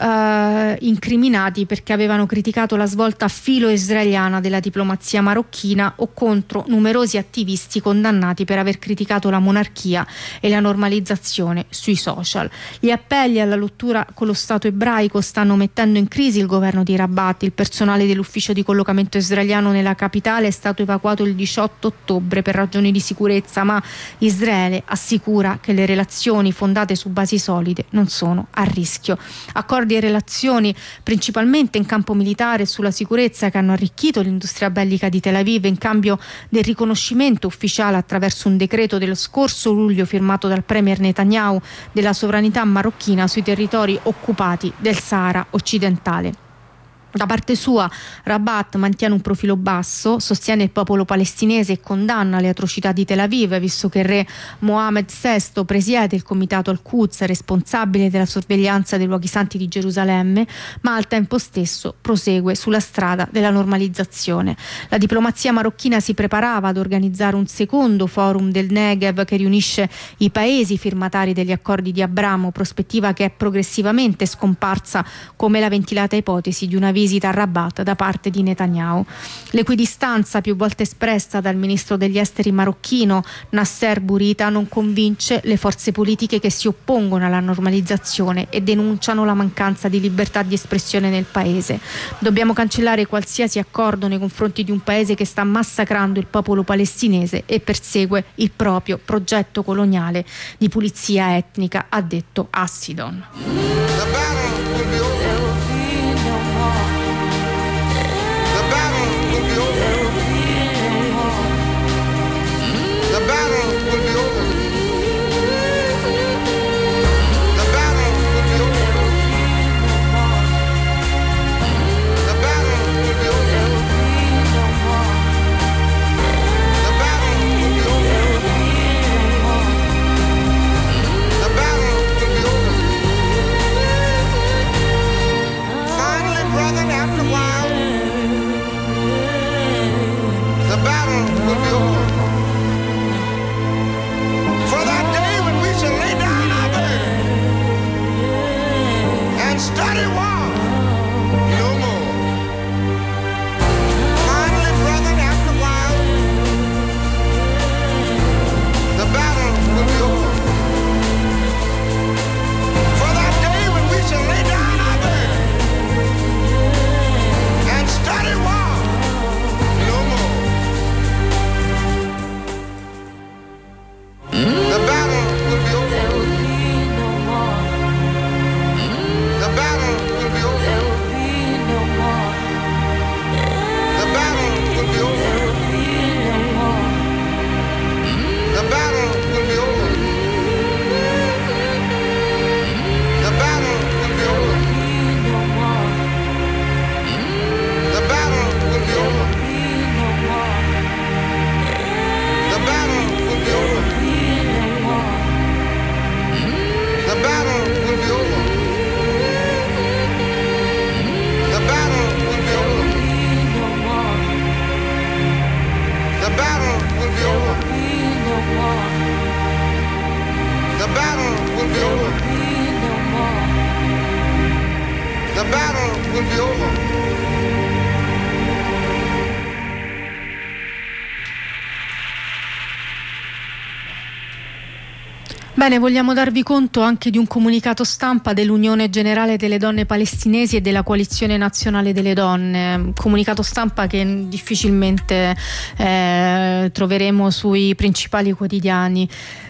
eh, incriminati perché avevano criticato la svolta filo-israeliana della diplomazia marocchina o contro numerosi attivisti condannati per aver criticato la monarchia e la normalizzazione sui social. Gli appelli alla rottura con lo Stato ebraico stanno mettendo in crisi il governo di Rabat. Il personale dell'ufficio di collocamento israeliano nella capitale è stato evacuato il diciotto ottobre per ragioni di sicurezza, ma Israele assicura che le relazioni fondate su basi solide non sono a rischio. Accordi e relazioni principalmente in campo militare e sulla sicurezza che hanno arricchito l'industria bellica di Tel Aviv in cambio del riconoscimento ufficiale attraverso un decreto dello scorso luglio firmato dal premier Netanyahu della sovranità marocchina sui territori occupati del Sahara occidentale. Da parte sua Rabat mantiene un profilo basso, sostiene il popolo palestinese e condanna le atrocità di Tel Aviv, visto che il re Mohammed sesto presiede il comitato Al-Quds responsabile della sorveglianza dei luoghi santi di Gerusalemme, ma al tempo stesso prosegue sulla strada della normalizzazione. La diplomazia marocchina si preparava ad organizzare un secondo forum del Negev che riunisce i paesi firmatari degli accordi di Abramo, prospettiva che è progressivamente scomparsa come la ventilata ipotesi di una visita a Rabat da parte di Netanyahu. L'equidistanza più volte espressa dal ministro degli esteri marocchino Nasser Bourita non convince le forze politiche che si oppongono alla normalizzazione e denunciano la mancanza di libertà di espressione nel paese. Dobbiamo cancellare qualsiasi accordo nei confronti di un paese che sta massacrando il popolo palestinese e persegue il proprio progetto coloniale di pulizia etnica, ha detto Assidon. Bene, vogliamo darvi conto anche di un comunicato stampa dell'Unione Generale delle Donne Palestinesi e della Coalizione Nazionale delle Donne, comunicato stampa che difficilmente eh, troveremo sui principali quotidiani.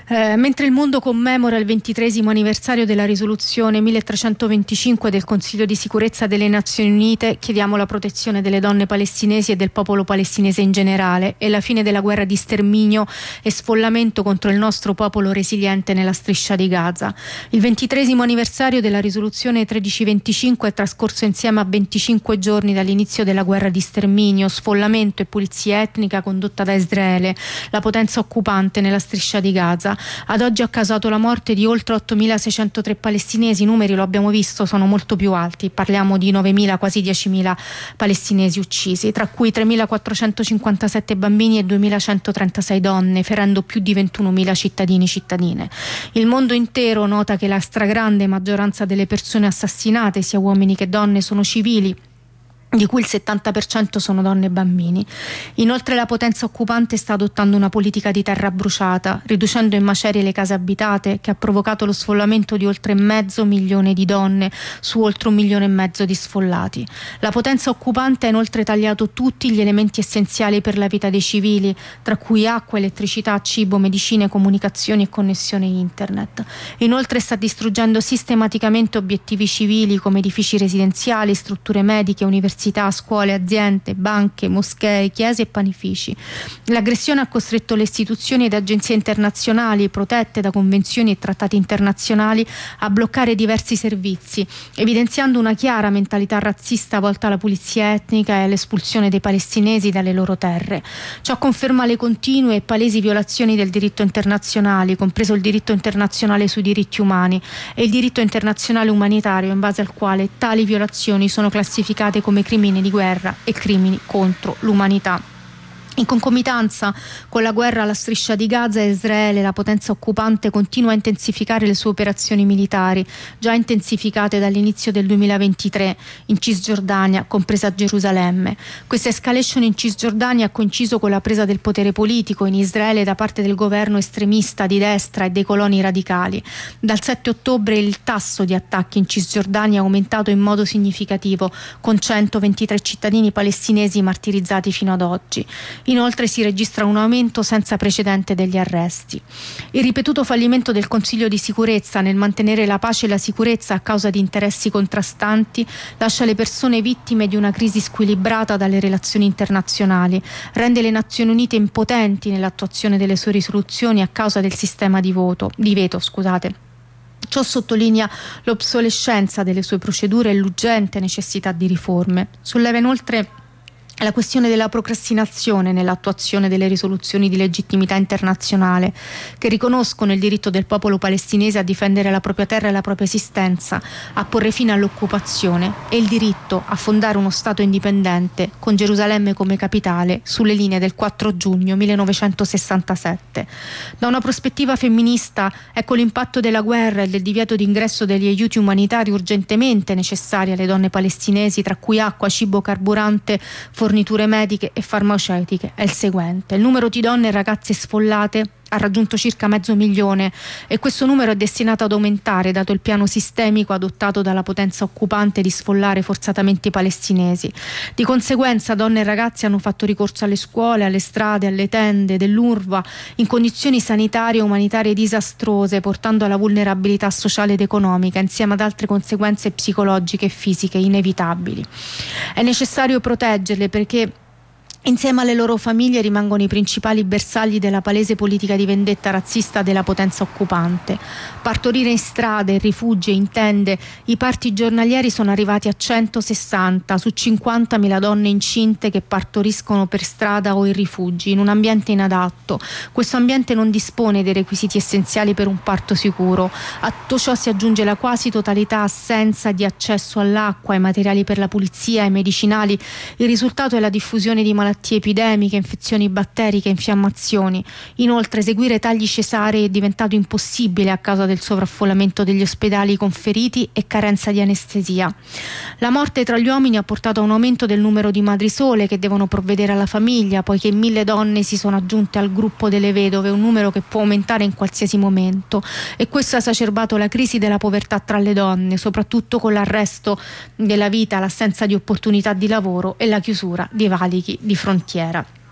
Eh, mentre il mondo commemora il ventitresimo anniversario della risoluzione milletrecentoventicinque del Consiglio di sicurezza delle Nazioni Unite, chiediamo la protezione delle donne palestinesi e del popolo palestinese in generale e la fine della guerra di sterminio e sfollamento contro il nostro popolo resiliente nella striscia di Gaza. Il ventitresimo anniversario della risoluzione milletredicentoventicinque è trascorso insieme a venticinque giorni dall'inizio della guerra di sterminio, sfollamento e pulizia etnica condotta da Israele, la potenza occupante nella striscia di Gaza. Ad oggi ha causato la morte di oltre ottomilaseicentotre palestinesi, i numeri, lo abbiamo visto, sono molto più alti, parliamo di novemila, quasi diecimila palestinesi uccisi, tra cui tremilaquattrocentocinquantasette bambini e duemilacentotrentasei donne, ferendo più di ventunomila cittadini e cittadine. Il mondo intero nota che la stragrande maggioranza delle persone assassinate, sia uomini che donne, sono civili, di cui il settanta per cento sono donne e bambini. Inoltre la potenza occupante sta adottando una politica di terra bruciata, riducendo in macerie le case abitate, che ha provocato lo sfollamento di oltre mezzo milione di donne su oltre un milione e mezzo di sfollati. La potenza occupante ha inoltre tagliato tutti gli elementi essenziali per la vita dei civili, tra cui acqua, elettricità, cibo, medicine, comunicazioni e connessione internet. Inoltre sta distruggendo sistematicamente obiettivi civili come edifici residenziali, strutture mediche, università, scuole, aziende, banche, moschee, chiese e panifici. L'aggressione ha costretto le istituzioni ed agenzie internazionali protette da convenzioni e trattati internazionali a bloccare diversi servizi, evidenziando una chiara mentalità razzista volta alla pulizia etnica e all'espulsione dei palestinesi dalle loro terre. Ciò conferma le continue e palesi violazioni del diritto internazionale, compreso il diritto internazionale sui diritti umani e il diritto internazionale umanitario, in base al quale tali violazioni sono classificate come crimini di guerra e crimini contro l'umanità. In concomitanza con la guerra alla striscia di Gaza, Israele, la potenza occupante, continua a intensificare le sue operazioni militari, già intensificate dall'inizio del duemilaventitré in Cisgiordania, compresa Gerusalemme. Questa escalation in Cisgiordania ha coinciso con la presa del potere politico in Israele da parte del governo estremista di destra e dei coloni radicali. Dal sette ottobre il tasso di attacchi in Cisgiordania è aumentato in modo significativo, con centoventitré cittadini palestinesi martirizzati fino ad oggi. Inoltre si registra un aumento senza precedente degli arresti. Il ripetuto fallimento del Consiglio di sicurezza nel mantenere la pace e la sicurezza a causa di interessi contrastanti lascia le persone vittime di una crisi squilibrata dalle relazioni internazionali, rende le Nazioni Unite impotenti nell'attuazione delle sue risoluzioni a causa del sistema di voto, di veto, scusate. Ciò sottolinea l'obsolescenza delle sue procedure e l'urgente necessità di riforme. Solleva inoltre la questione della procrastinazione nell'attuazione delle risoluzioni di legittimità internazionale che riconoscono il diritto del popolo palestinese a difendere la propria terra e la propria esistenza, a porre fine all'occupazione e il diritto a fondare uno Stato indipendente con Gerusalemme come capitale sulle linee del quattro giugno millenovecentosessantasette. Da una prospettiva femminista, ecco l'impatto della guerra e del divieto d'ingresso degli aiuti umanitari urgentemente necessari alle donne palestinesi, tra cui acqua, cibo, carburante, forniture mediche e farmaceutiche, è il seguente. Il numero di donne e ragazze sfollate ha raggiunto circa mezzo milione e questo numero è destinato ad aumentare dato il piano sistemico adottato dalla potenza occupante di sfollare forzatamente i palestinesi. Di conseguenza donne e ragazzi hanno fatto ricorso alle scuole, alle strade, alle tende dell'UNRWA in condizioni sanitarie e umanitarie disastrose, portando alla vulnerabilità sociale ed economica insieme ad altre conseguenze psicologiche e fisiche inevitabili. È necessario proteggerle perché insieme alle loro famiglie rimangono i principali bersagli della palese politica di vendetta razzista della potenza occupante. Partorire in strade, in rifugi e in tende, i parti giornalieri sono arrivati a centosessanta su cinquantamila donne incinte che partoriscono per strada o in rifugi, in un ambiente inadatto. Questo ambiente non dispone dei requisiti essenziali per un parto sicuro. A tutto ciò si aggiunge la quasi totalità assenza di accesso all'acqua, ai materiali per la pulizia, ai medicinali. Il risultato è la diffusione di malattie epidemiche, infezioni batteriche, infiammazioni. Inoltre eseguire tagli cesarei è diventato impossibile a causa del sovraffollamento degli ospedali con feriti e carenza di anestesia. La morte tra gli uomini ha portato a un aumento del numero di madri sole che devono provvedere alla famiglia, poiché mille donne si sono aggiunte al gruppo delle vedove, un numero che può aumentare in qualsiasi momento, e questo ha esacerbato la crisi della povertà tra le donne, soprattutto con l'arresto della vita, l'assenza di opportunità di lavoro e la chiusura dei valichi di frontiera.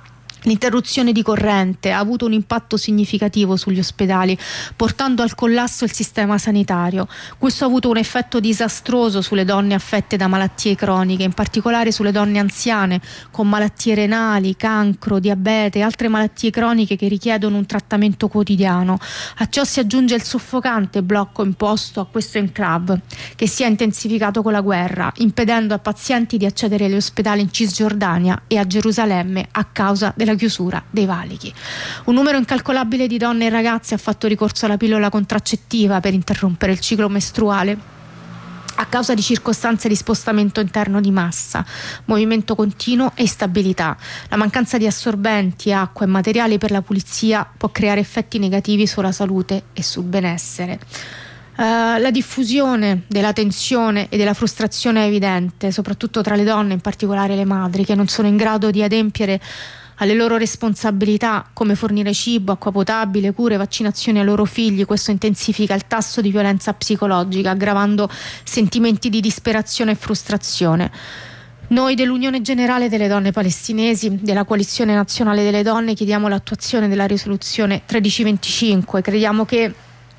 L'interruzione di corrente ha avuto un impatto significativo sugli ospedali, portando al collasso il sistema sanitario. Questo ha avuto un effetto disastroso sulle donne affette da malattie croniche, in particolare sulle donne anziane con malattie renali, cancro, diabete e altre malattie croniche che richiedono un trattamento quotidiano. A ciò si aggiunge il soffocante blocco imposto a questo enclave, che si è intensificato con la guerra, impedendo a pazienti di accedere agli ospedali in Cisgiordania e a Gerusalemme a causa della chiusura dei valichi. Un numero incalcolabile di donne e ragazze ha fatto ricorso alla pillola contraccettiva per interrompere il ciclo mestruale a causa di circostanze di spostamento interno di massa, movimento continuo e instabilità. La mancanza di assorbenti, acqua e materiali per la pulizia può creare effetti negativi sulla salute e sul benessere. Uh, la diffusione della tensione e della frustrazione è evidente, soprattutto tra le donne, in particolare le madri, che non sono in grado di adempiere alle loro responsabilità come fornire cibo, acqua potabile, cure, vaccinazioni ai loro figli. Questo intensifica il tasso di violenza psicologica, aggravando sentimenti di disperazione e frustrazione. Noi dell'Unione Generale delle Donne Palestinesi, della Coalizione Nazionale delle Donne, chiediamo l'attuazione della risoluzione tredici venticinque. Crediamo che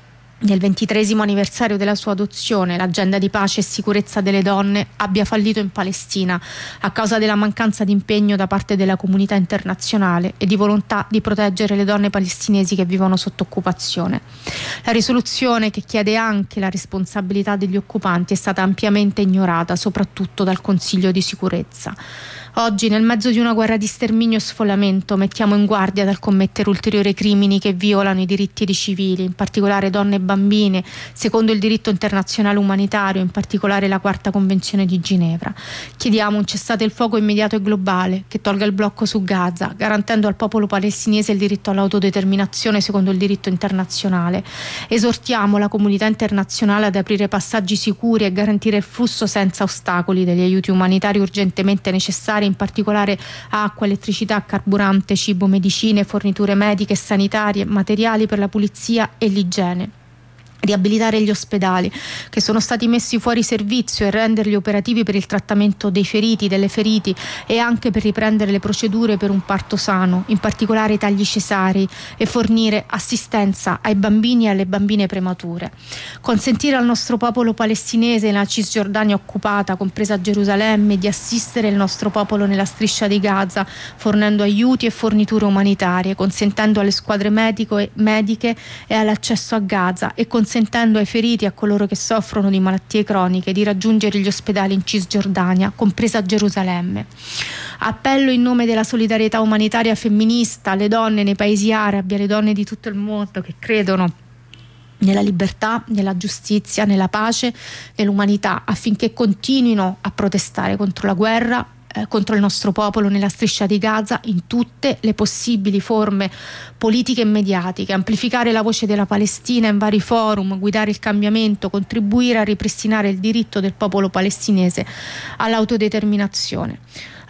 nel ventitresimo anniversario della sua adozione l'agenda di pace e sicurezza delle donne abbia fallito in Palestina a causa della mancanza di impegno da parte della comunità internazionale e di volontà di proteggere le donne palestinesi che vivono sotto occupazione. La risoluzione, che chiede anche la responsabilità degli occupanti, è stata ampiamente ignorata, soprattutto dal Consiglio di sicurezza. Oggi, nel mezzo di una guerra di sterminio e sfollamento, mettiamo in guardia dal commettere ulteriori crimini che violano i diritti dei civili, in particolare donne e bambine, secondo il diritto internazionale umanitario, in particolare la Quarta Convenzione di Ginevra. Chiediamo un cessate il fuoco immediato e globale che tolga il blocco su Gaza, garantendo al popolo palestinese il diritto all'autodeterminazione secondo il diritto internazionale. Esortiamo la comunità internazionale ad aprire passaggi sicuri e garantire il flusso senza ostacoli degli aiuti umanitari urgentemente necessari, in particolare acqua, elettricità, carburante, cibo, medicine, forniture mediche e sanitarie, materiali per la pulizia e l'igiene. Riabilitare gli ospedali che sono stati messi fuori servizio e renderli operativi per il trattamento dei feriti, delle feriti e anche per riprendere le procedure per un parto sano, in particolare i tagli cesarei, e fornire assistenza ai bambini e alle bambine premature. Consentire al nostro popolo palestinese nella Cisgiordania occupata, compresa Gerusalemme, di assistere il nostro popolo nella striscia di Gaza, fornendo aiuti e forniture umanitarie, consentendo alle squadre medico e mediche e all'accesso a Gaza e consentendo ai feriti e a coloro che soffrono di malattie croniche di raggiungere gli ospedali in Cisgiordania, compresa Gerusalemme. Appello in nome della solidarietà umanitaria femminista alle donne nei paesi arabi, alle donne di tutto il mondo che credono nella libertà, nella giustizia, nella pace, nell'umanità, affinché continuino a protestare contro la guerra, eh, contro il nostro popolo nella striscia di Gaza in tutte le possibili forme politiche e mediatiche, amplificare la voce della Palestina in vari forum, guidare il cambiamento, contribuire a ripristinare il diritto del popolo palestinese all'autodeterminazione.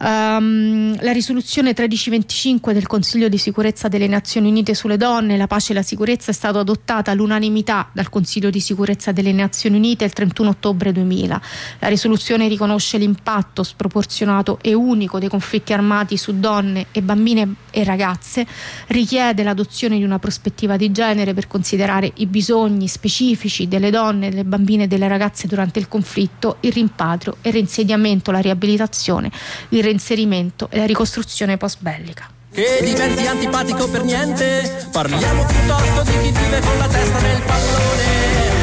Um, la risoluzione tredici venticinque del Consiglio di sicurezza delle Nazioni Unite sulle donne, la pace e la sicurezza è stata adottata all'unanimità dal Consiglio di sicurezza delle Nazioni Unite il trentuno ottobre duemila. La risoluzione riconosce l'impatto sproporzionato e unico dei conflitti armati su donne e bambine e ragazze, richiede l'adozione di una prospettiva di genere per considerare i bisogni specifici delle donne, delle bambine e delle ragazze durante il conflitto, il rimpatrio, il reinsediamento, la riabilitazione, il reinserimento e la ricostruzione post-bellica. Che diventi antipatico per niente, parliamo piuttosto di chi vive con la testa nel pallone.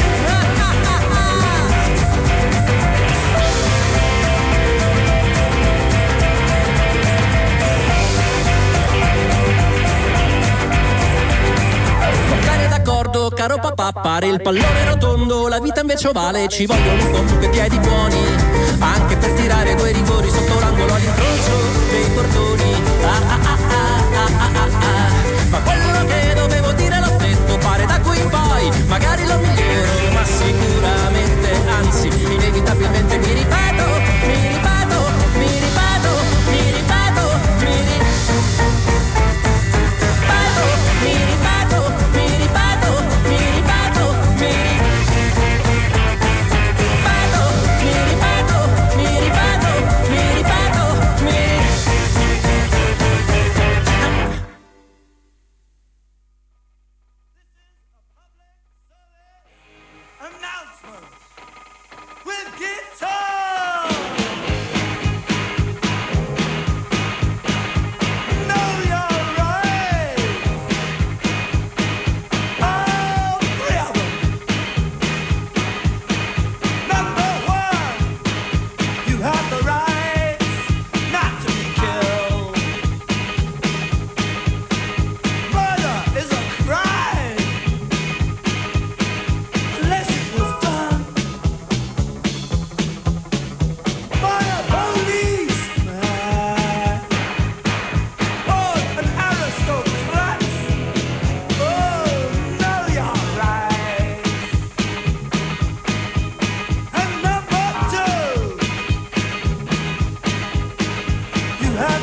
D'accordo, caro papà, pare il pallone rotondo, la vita invece ovale, ci vogliono comunque piedi buoni, anche per tirare due rigori sotto l'angolo all'incrocio dei portoni. Ah, ah, ah, ah, ah, ah, ah. Ma quello che dovevo dire l'ho detto, pare da qui in poi, magari lo miglioro, ma sicuramente, anzi, inevitabilmente mi ripeto, mi ripeto, mi ripeto, mi ripeto, mi ripeto, mi ripeto, mi ripeto, mi ripeto, mi ripeto, mi ripeto, mi ripeto, mi ripeto, mi ripeto, mi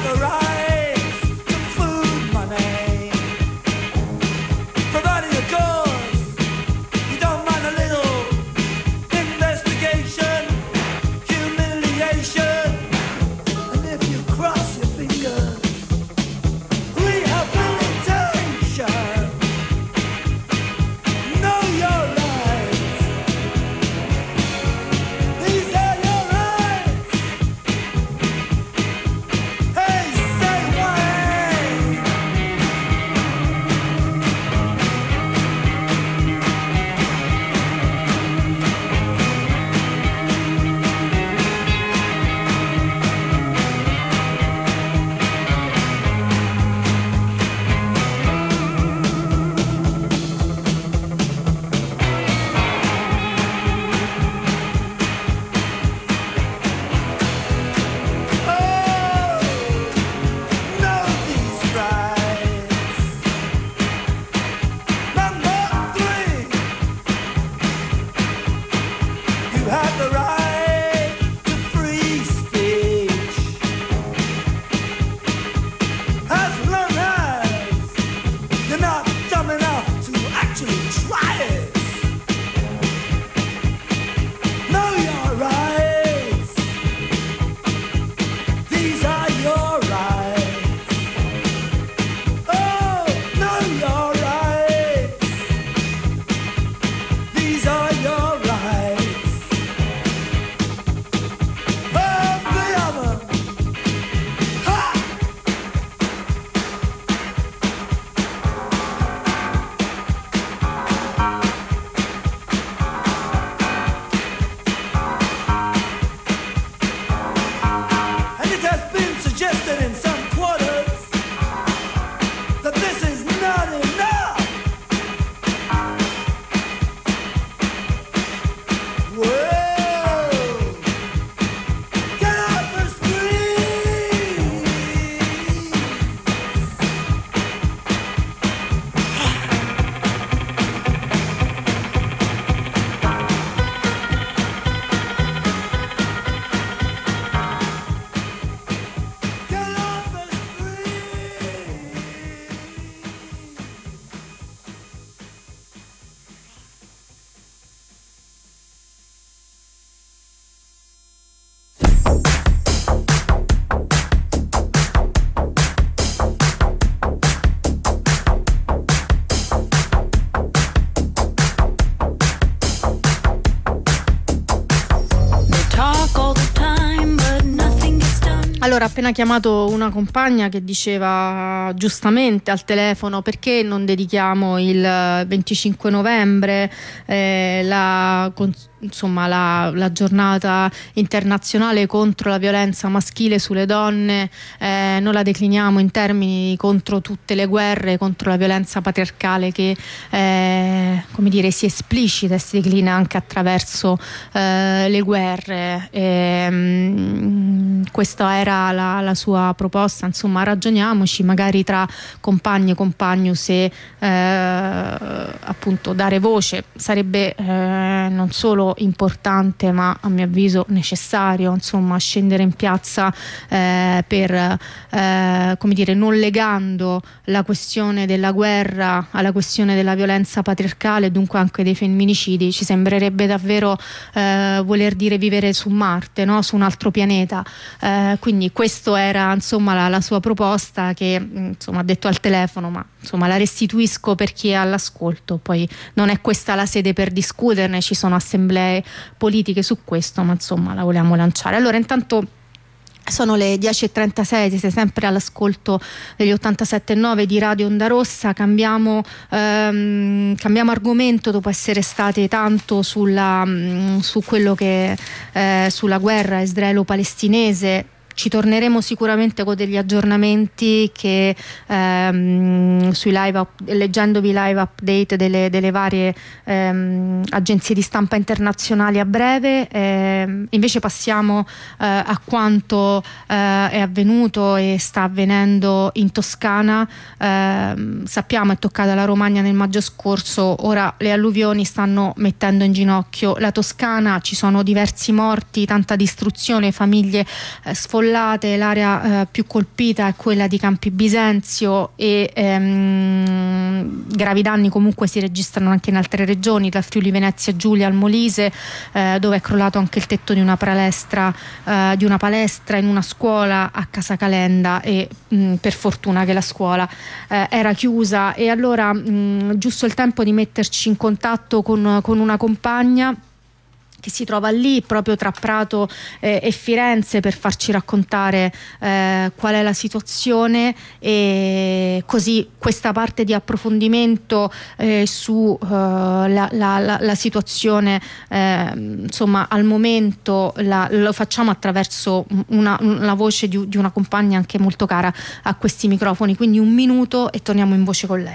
Allora, appena chiamato una compagna che diceva giustamente al telefono: perché non dedichiamo il venticinque novembre eh, la, insomma, la, la giornata internazionale contro la violenza maschile sulle donne, eh, non la decliniamo in termini contro tutte le guerre, contro la violenza patriarcale che eh, come dire, si esplicita e si declina anche attraverso eh, le guerre. E, mh, questa era La, la sua proposta, insomma, ragioniamoci magari tra compagni e compagni se eh, appunto dare voce sarebbe eh, non solo importante ma a mio avviso necessario, insomma, scendere in piazza eh, per eh, come dire, non legando la questione della guerra alla questione della violenza patriarcale e dunque anche dei femminicidi. Ci sembrerebbe davvero eh, voler dire vivere su Marte, no? Su un altro pianeta, eh, quindi questo era, insomma, la, la sua proposta, che insomma ha detto al telefono, ma insomma la restituisco per chi è all'ascolto. Poi non è questa la sede per discuterne, ci sono assemblee politiche su questo, ma insomma la vogliamo lanciare. Allora, intanto sono le dieci e trentasei, siete sempre all'ascolto degli ottantasette virgola nove di Radio Onda Rossa. Cambiamo, ehm, cambiamo argomento dopo essere state tanto sulla, su quello che eh, sulla guerra israelo-palestinese. Ci torneremo sicuramente con degli aggiornamenti che ehm, sui live up, leggendovi live update delle, delle varie ehm, agenzie di stampa internazionali a breve. Eh, invece passiamo eh, a quanto eh, è avvenuto e sta avvenendo in Toscana. Eh, sappiamo è toccata la Romagna nel maggio scorso, ora le alluvioni stanno mettendo in ginocchio la Toscana, ci sono diversi morti, tanta distruzione, famiglie eh, sfollate sfollate, l'area eh, più colpita è quella di Campi Bisenzio e ehm, gravi danni comunque si registrano anche in altre regioni, dal Friuli Venezia Giulia al Molise, eh, dove è crollato anche il tetto di una palestra, eh, di una palestra in una scuola a Casa Calenda e mh, per fortuna che la scuola eh, era chiusa, e allora mh, giusto il tempo di metterci in contatto con, con una compagna che si trova lì proprio tra Prato eh, e Firenze per farci raccontare eh, qual è la situazione, e così questa parte di approfondimento eh, su eh, la, la, la, la situazione eh, insomma al momento la, lo facciamo attraverso una, una voce di, di una compagna anche molto cara a questi microfoni, quindi un minuto e torniamo in voce con lei.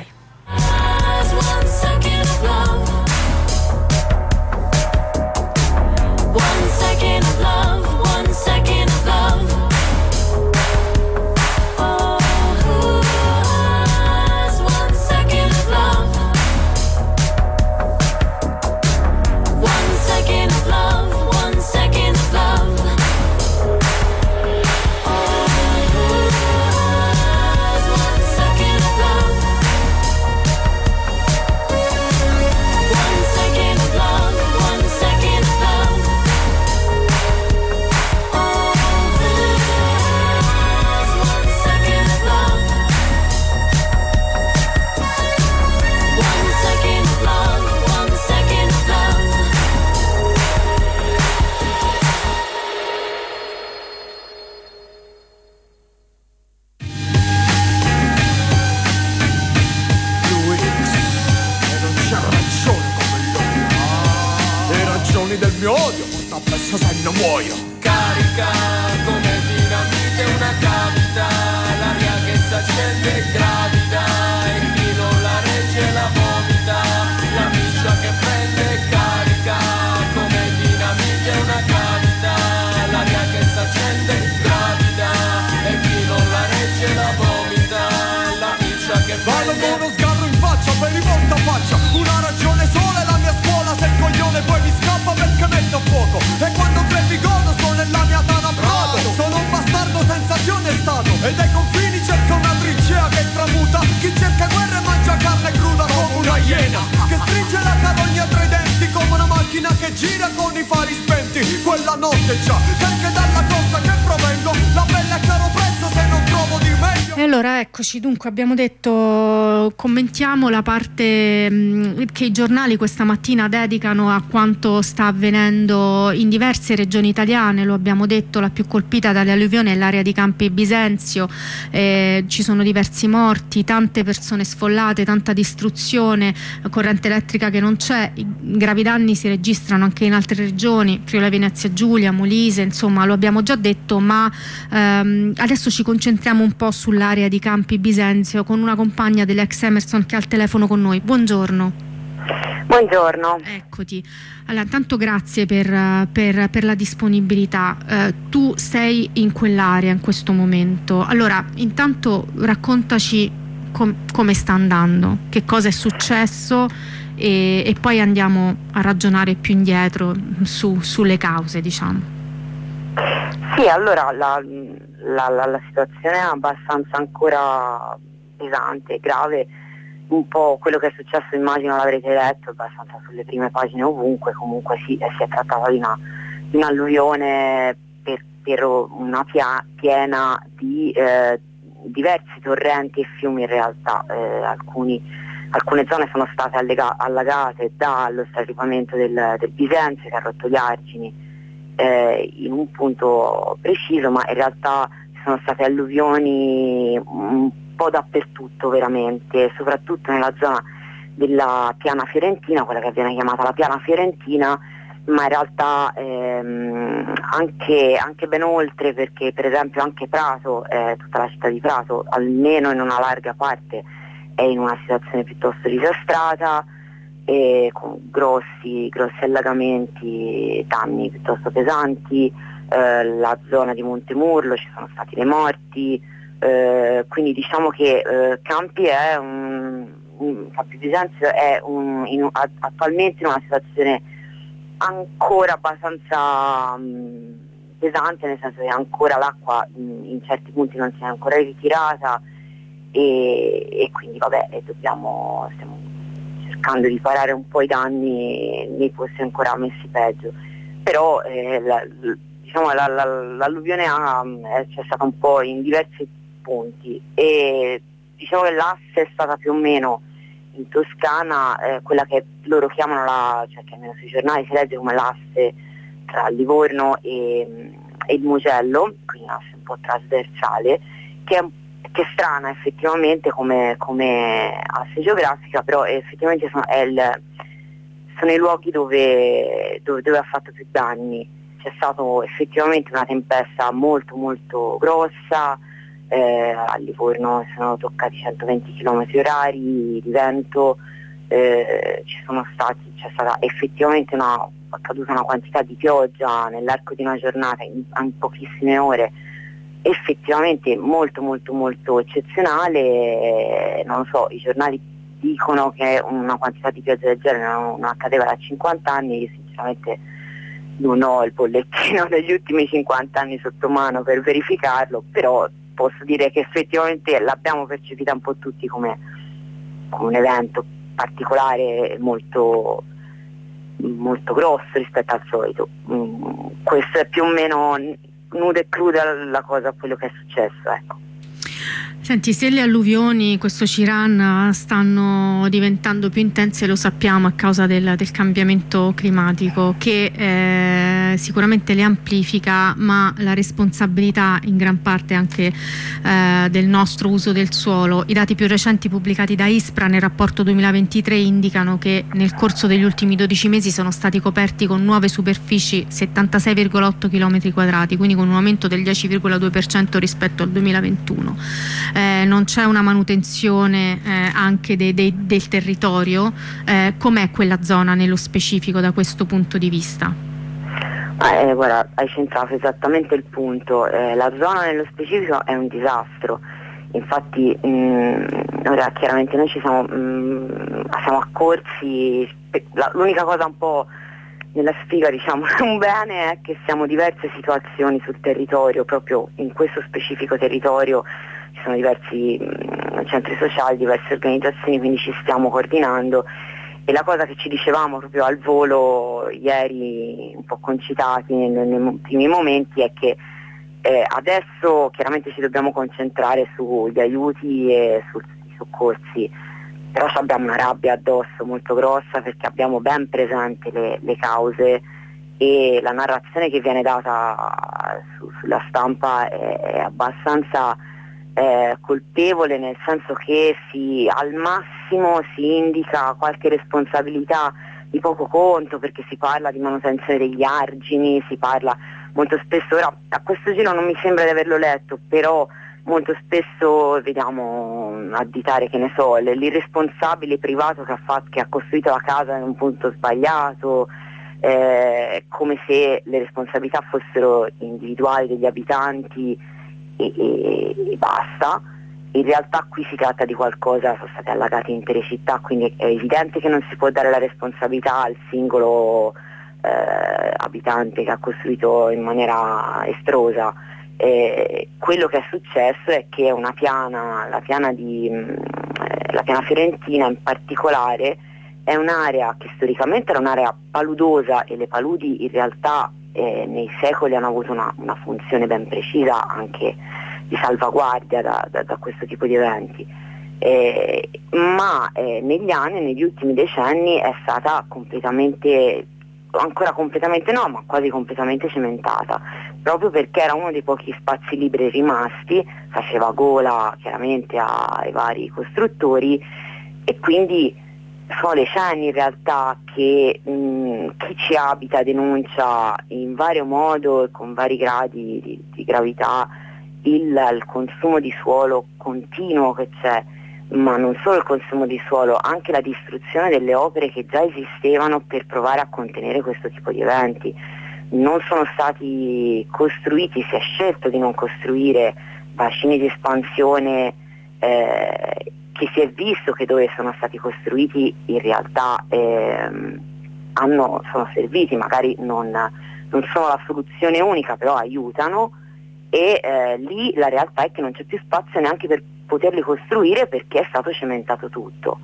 Del mio odio porta appresso se non muoio. Carica come dinamite una cavità, l'aria che s'accende e gravita, e chi non la regge la vomita, la miccia che prende e carica come dinamite una cavità, l'aria che s'accende e gravita, e chi non la regge la vomita, la miccia che prende. Vado con uno sgarro in faccia per rivolta faccia, una ragione sola è la mia scuola, se il coglione poi mi scappa perché metto fuoco, e quando crepi godo sto nella mia tana prato, sono un bastardo senza più stato, e dai confini cerca una trincea che tramuta, chi cerca guerra e mangia carne cruda come una iena, che stringe la carogna tra i denti come una macchina che gira con i fari spenti, quella notte già, perché dalla costa che provengo la pelle è caro prezzo se non trovo di meglio. E allora eccoci, dunque abbiamo detto, commentiamo la parte mh, che i giornali questa mattina dedicano a quanto sta avvenendo in diverse regioni italiane. Lo abbiamo detto, la più colpita dalle alluvioni è l'area di Campi Bisenzio, eh, ci sono diversi morti, tante persone sfollate, tanta distruzione, corrente elettrica che non c'è, i gravi danni si registrano anche in altre regioni, Friuli Venezia Giulia, Molise, insomma lo abbiamo già detto, ma ehm, adesso ci concentriamo un po' sull'area di Campi Bisenzio con una compagna dell'ex Emerson che è al telefono con noi. Buongiorno. Buongiorno. Eccoti. Allora, intanto grazie per, per, per la disponibilità. Eh, tu sei in quell'area in questo momento. Allora, intanto raccontaci com- come sta andando, che cosa è successo e, e poi andiamo a ragionare più indietro su, sulle cause, diciamo. Sì, allora la, la, la, la situazione è abbastanza ancora pesante e grave. Un po' quello che è successo, immagino l'avrete letto, abbastanza sulle prime pagine ovunque. Comunque sì, si è trattato di, una, di un'alluvione per, per una pia, piena di eh, diversi torrenti e fiumi in realtà. Eh, alcuni, alcune zone sono state allega, allagate dallo straripamento del, del Bisenzio che ha rotto gli argini eh, in un punto preciso, ma in realtà ci sono state alluvioni un po' dappertutto veramente, soprattutto nella zona della piana fiorentina, quella che viene chiamata la piana fiorentina, ma in realtà ehm, anche, anche ben oltre, perché per esempio anche Prato, eh, tutta la città di Prato, almeno in una larga parte, è in una situazione piuttosto disastrata, e con grossi, grossi allagamenti, danni piuttosto pesanti. Eh, la zona di Montemurlo ci sono stati dei morti, eh, quindi diciamo che eh, Campi è un, un Campi Bisenzio è un, in, attualmente in una situazione ancora abbastanza mh, pesante, nel senso che ancora l'acqua mh, in certi punti non si è ancora ritirata e, e quindi vabbè dobbiamo, stiamo cercando di parare un po' i danni nei posti ancora messi peggio, però eh, la, diciamo la, la, l'alluvione ha, è, c'è stata un po' in diversi punti e diciamo che l'asse è stata più o meno in Toscana eh, quella che loro chiamano la, cioè che almeno sui giornali si legge come l'asse tra Livorno e, e il Mugello, quindi un asse un po' trasversale, che è, che è strana effettivamente come, come asse geografica, però effettivamente sono, è il, sono i luoghi dove, dove, dove ha fatto più danni. C'è stato effettivamente una tempesta molto molto grossa, eh, a Livorno sono toccati centoventi chilometri orari di vento, eh, ci sono stati, c'è stata effettivamente una, accaduta una quantità di pioggia nell'arco di una giornata in, in pochissime ore effettivamente molto molto molto eccezionale, eh, non so, i giornali dicono che una quantità di pioggia del genere non, non accadeva da cinquanta anni, io sinceramente non ho il bollettino degli ultimi cinquanta anni sotto mano per verificarlo, però posso dire che effettivamente l'abbiamo percepita un po' tutti come, come un evento particolare molto, molto grosso rispetto al solito. Mm, questo è più o meno nuda e cruda la cosa, quello che è successo, ecco. Senti, se le alluvioni, questo Ciarán, stanno diventando più intense, lo sappiamo a causa del, del cambiamento climatico che eh, sicuramente le amplifica, ma la responsabilità in gran parte anche eh, del nostro uso del suolo. I dati più recenti pubblicati da ISPRA nel rapporto duemilaventitré indicano che nel corso degli ultimi dodici mesi sono stati coperti con nuove superfici settantasei virgola otto chilometri quadrati, quindi con un aumento del dieci virgola due per cento rispetto al duemilaventuno. Eh, non c'è una manutenzione eh, anche de, de, del territorio. Eh, com'è quella zona nello specifico da questo punto di vista? Eh, guarda, hai centrato esattamente il punto. Eh, la zona nello specifico è un disastro. Infatti mh, ora chiaramente noi ci siamo, mh, siamo accorsi, la, l'unica cosa un po' nella sfiga, diciamo, un bene è che siamo diverse situazioni sul territorio, proprio in questo specifico territorio ci sono diversi mh, centri sociali, diverse organizzazioni, quindi ci stiamo coordinando e la cosa che ci dicevamo proprio al volo ieri, un po' concitati nei, nei primi momenti, è che eh, adesso chiaramente ci dobbiamo concentrare sugli aiuti e sui soccorsi, però abbiamo una rabbia addosso molto grossa perché abbiamo ben presente le, le cause e la narrazione che viene data su, sulla stampa è, è abbastanza eh, colpevole, nel senso che si, al massimo si indica qualche responsabilità di poco conto perché si parla di manutenzione degli argini, si parla molto spesso, ora a questo giro non mi sembra di averlo letto, però molto spesso vediamo additare, che ne so, l'irresponsabile privato che ha, fatto, che ha costruito la casa in un punto sbagliato, eh, come se le responsabilità fossero individuali degli abitanti e, e, e basta. In realtà qui si tratta di qualcosa, sono state allagate intere città, quindi è evidente che non si può dare la responsabilità al singolo eh, abitante che ha costruito in maniera estrosa. Eh, quello che è successo è che una piana, la piana di eh, la piana fiorentina in particolare, è un'area che storicamente era un'area paludosa e le paludi in realtà eh, nei secoli hanno avuto una, una funzione ben precisa anche di salvaguardia da, da, da questo tipo di eventi, eh, ma eh, negli anni, negli ultimi decenni è stata completamente, ancora completamente no, ma quasi completamente cementata, proprio perché era uno dei pochi spazi liberi rimasti, faceva gola chiaramente ai vari costruttori e quindi sono decenni in realtà che mh, chi ci abita denuncia in vario modo e con vari gradi di, di gravità il, il consumo di suolo continuo che c'è, ma non solo il consumo di suolo, anche la distruzione delle opere che già esistevano per provare a contenere questo tipo di eventi. Non sono stati costruiti, si è scelto di non costruire bacini di espansione eh, che si è visto che dove sono stati costruiti in realtà ehm, hanno, sono serviti, magari non, non sono la soluzione unica, però aiutano, e eh, lì la realtà è che non c'è più spazio neanche per poterli costruire perché è stato cementato tutto.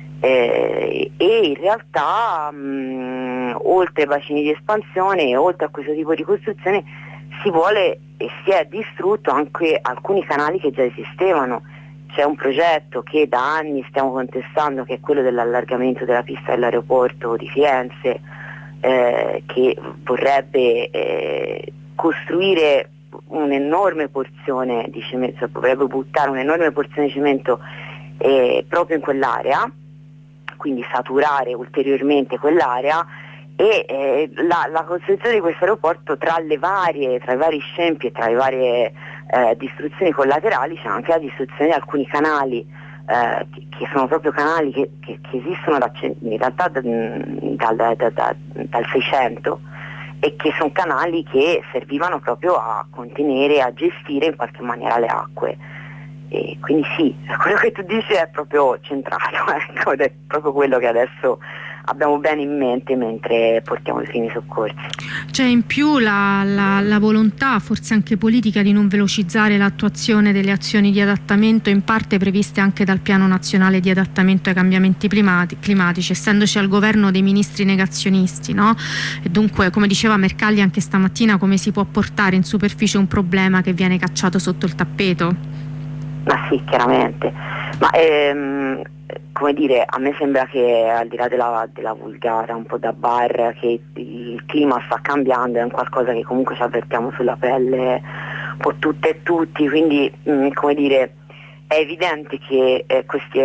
Eh, e in realtà mh, oltre ai bacini di espansione e oltre a questo tipo di costruzione si vuole e si è distrutto anche alcuni canali che già esistevano. C'è un progetto che da anni stiamo contestando, che è quello dell'allargamento della pista dell'aeroporto di Firenze, eh, che vorrebbe eh, costruire un'enorme porzione di cemento, cioè vorrebbe buttare un'enorme porzione di cemento eh, proprio in quell'area, quindi saturare ulteriormente quell'area, e eh, la, la costruzione di questo aeroporto, tra le varie, tra i vari scempi e tra le varie eh, distruzioni collaterali, c'è anche la distruzione di alcuni canali eh, che, che sono proprio canali che, che, che esistono da, in realtà da, da, da, da, dal Seicento, e che sono canali che servivano proprio a contenere, a gestire in qualche maniera le acque. E quindi sì, quello che tu dici è proprio centrato, ecco, ed è proprio quello che adesso abbiamo bene in mente mentre portiamo i primi soccorsi. C'è in più la, la, la volontà, forse anche politica, di non velocizzare l'attuazione delle azioni di adattamento, in parte previste anche dal Piano Nazionale di Adattamento ai Cambiamenti climati, climatici, essendoci al governo dei ministri negazionisti, no? E dunque, come diceva Mercalli anche stamattina, come si può portare in superficie un problema che viene cacciato sotto il tappeto? Ma sì, chiaramente, ma ehm, come dire, a me sembra che al di là della, della vulgata un po' da bar, che il clima sta cambiando, è un qualcosa che comunque ci avvertiamo sulla pelle un po' tutte e tutti, quindi mh, come dire, è evidente che eh, questi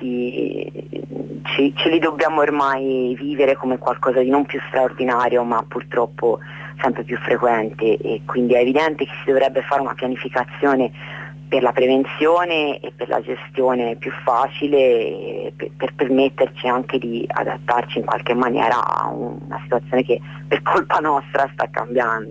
eventi ci, ce li dobbiamo ormai vivere come qualcosa di non più straordinario, ma purtroppo sempre più frequente, e quindi è evidente che si dovrebbe fare una pianificazione per la prevenzione e per la gestione più facile, per, per permetterci anche di adattarci in qualche maniera a una situazione che per colpa nostra sta cambiando.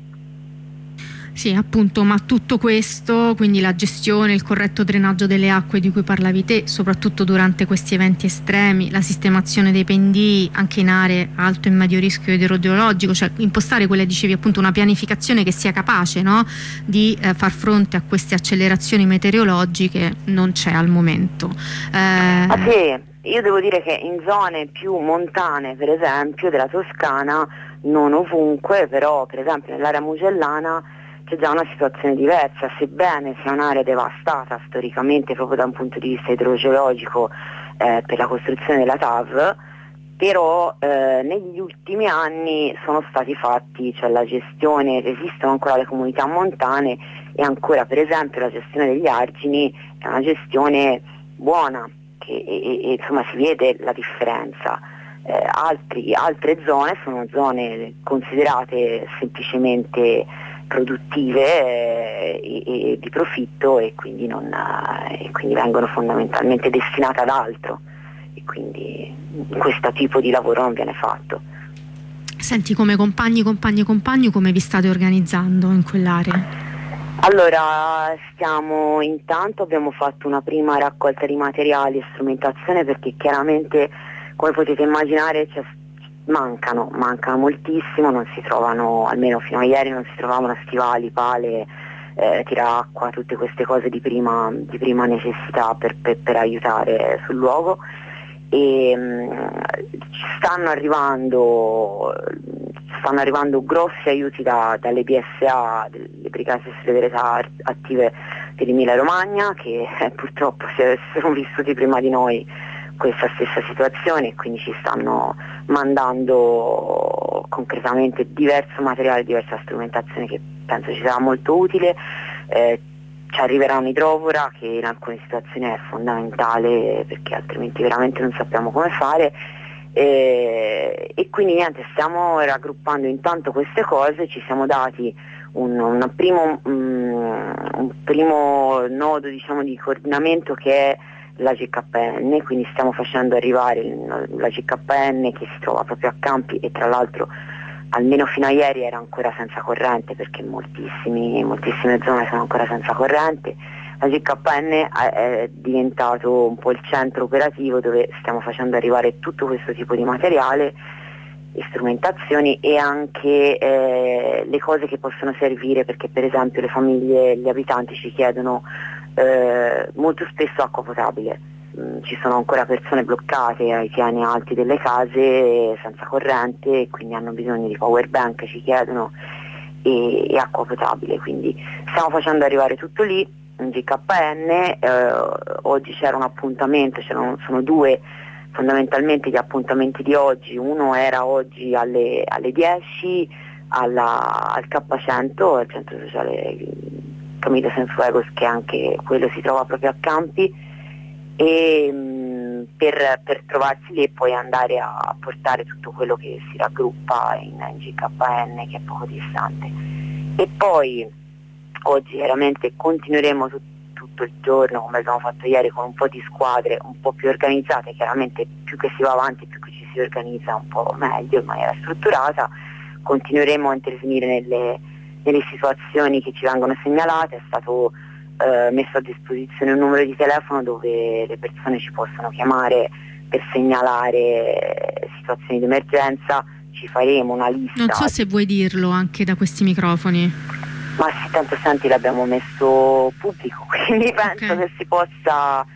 Sì, appunto, ma tutto questo, quindi la gestione, il corretto drenaggio delle acque di cui parlavi te, soprattutto durante questi eventi estremi, la sistemazione dei pendii anche in aree a alto e medio rischio idrogeologico, cioè impostare quella, dicevi appunto, una pianificazione che sia capace, no, di eh, far fronte a queste accelerazioni meteorologiche, non c'è al momento. Eh... Ah, sì, io devo dire che in zone più montane, per esempio, della Toscana, non ovunque, però per esempio nell'area mugellana c'è già una situazione diversa, sebbene sia un'area devastata storicamente proprio da un punto di vista idrogeologico eh, per la costruzione della T A V, però eh, negli ultimi anni sono stati fatti, cioè la gestione, esistono ancora le comunità montane, e ancora per esempio la gestione degli argini è una gestione buona, che, e, e, insomma si vede la differenza. Eh, altri, altre zone sono zone considerate semplicemente produttive eh, e, e di profitto, e quindi, non, eh, e quindi vengono fondamentalmente destinate ad altro, e quindi questo tipo di lavoro non viene fatto. Senti, come compagni, compagni, compagni, come vi state organizzando in quell'area? Allora, stiamo intanto abbiamo fatto una prima raccolta di materiali e strumentazione, perché chiaramente, come potete immaginare, c'è mancano, mancano moltissimo, non si trovano, almeno fino a ieri non si trovavano stivali, pale, eh, tiracqua, tutte queste cose di prima, di prima necessità per, per, per aiutare sul luogo, e mh, stanno arrivando stanno arrivando grossi aiuti da, dalle B S A, le Brigate Segreterità Attive dell'Emilia Romagna, che eh, purtroppo si sono vissuti prima di noi questa stessa situazione, e quindi ci stanno mandando concretamente diverso materiale, diversa strumentazione che penso ci sarà molto utile. Eh, ci arriverà un'idrovora che in alcune situazioni è fondamentale, perché altrimenti veramente non sappiamo come fare, eh, e quindi niente, stiamo raggruppando intanto queste cose. Ci siamo dati un, un, primo, um, un primo nodo, diciamo, di coordinamento, che è la G K N, quindi stiamo facendo arrivare la G K N, che si trova proprio a Campi, e tra l'altro almeno fino a ieri era ancora senza corrente, perché moltissimi, moltissime zone sono ancora senza corrente. La G K N è diventato un po' il centro operativo dove stiamo facendo arrivare tutto questo tipo di materiale, strumentazioni e anche eh, le cose che possono servire, perché per esempio le famiglie, gli abitanti ci chiedono eh, molto spesso acqua potabile. Mm, ci sono ancora persone bloccate ai piani alti delle case senza corrente e quindi hanno bisogno di power bank, ci chiedono, e, e acqua potabile, quindi stiamo facendo arrivare tutto lì in G K N. eh, oggi c'era un appuntamento, c'erano, sono due fondamentalmente gli appuntamenti di oggi. Uno era oggi alle, alle dieci alla, al K cento, al centro sociale Camillo Cienfuegos, che anche quello si trova proprio a Campi, e mh, per, per trovarsi lì e poi andare a portare tutto quello che si raggruppa in, in G K N, che è poco distante. E poi oggi chiaramente continueremo tutto tutto il giorno, come abbiamo fatto ieri, con un po' di squadre un po' più organizzate. Chiaramente più che si va avanti, più che ci si organizza un po' meglio, in maniera strutturata. Continueremo a intervenire nelle, nelle situazioni che ci vengono segnalate. È stato eh, messo a disposizione un numero di telefono dove le persone ci possono chiamare per segnalare situazioni di emergenza. Ci faremo una lista. Non so se vuoi dirlo anche da questi microfoni. Ma sì, tanto senti, l'abbiamo messo pubblico, quindi penso okay. che si possa,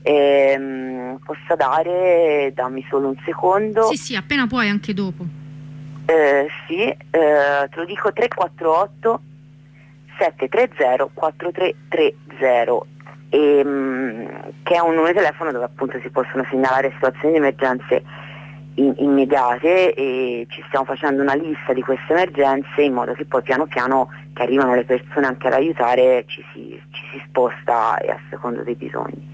ehm, possa dare, dammi solo un secondo. Sì, sì, appena puoi, anche dopo. Eh, sì, eh, te lo dico: tre quattro otto sette tre zero quattro tre tre zero, ehm, che è un numero di telefono dove appunto si possono segnalare situazioni di emergenze in, immediate, e ci stiamo facendo una lista di queste emergenze in modo che poi piano piano, che arrivano le persone anche ad aiutare, ci si, ci si sposta a secondo dei bisogni.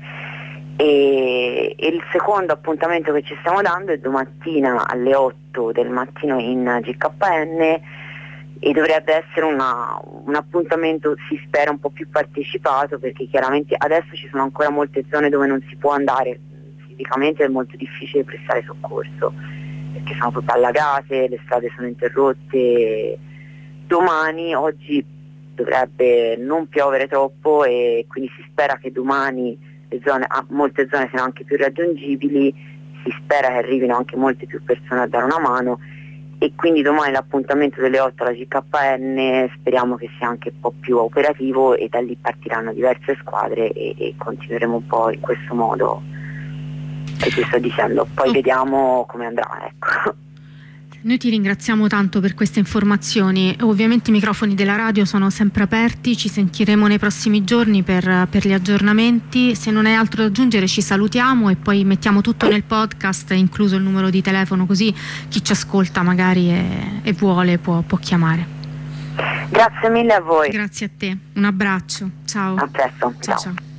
E, e il secondo appuntamento che ci stiamo dando è domattina alle otto del mattino in G K N, e dovrebbe essere una, un appuntamento, si spera, un po' più partecipato, perché chiaramente adesso ci sono ancora molte zone dove non si può andare, fisicamente è molto difficile prestare soccorso perché sono tutte allagate, le strade sono interrotte. Domani, oggi dovrebbe non piovere troppo, e quindi si spera che domani le zone, ah, molte zone siano anche più raggiungibili, si spera che arrivino anche molte più persone a dare una mano, e quindi domani l'appuntamento delle otto alla G K N speriamo che sia anche un po' più operativo, e da lì partiranno diverse squadre e, e continueremo un po' in questo modo che ti sto dicendo, poi oh. vediamo come andrà, ecco. Noi ti ringraziamo tanto per queste informazioni. Ovviamente i microfoni della radio sono sempre aperti, ci sentiremo nei prossimi giorni per, per gli aggiornamenti. Se non hai altro da aggiungere ci salutiamo e poi mettiamo tutto nel podcast, incluso il numero di telefono, così chi ci ascolta magari e, e vuole può, può chiamare. Grazie mille a voi. Grazie a te, un abbraccio, ciao. A presto, ciao. ciao. ciao.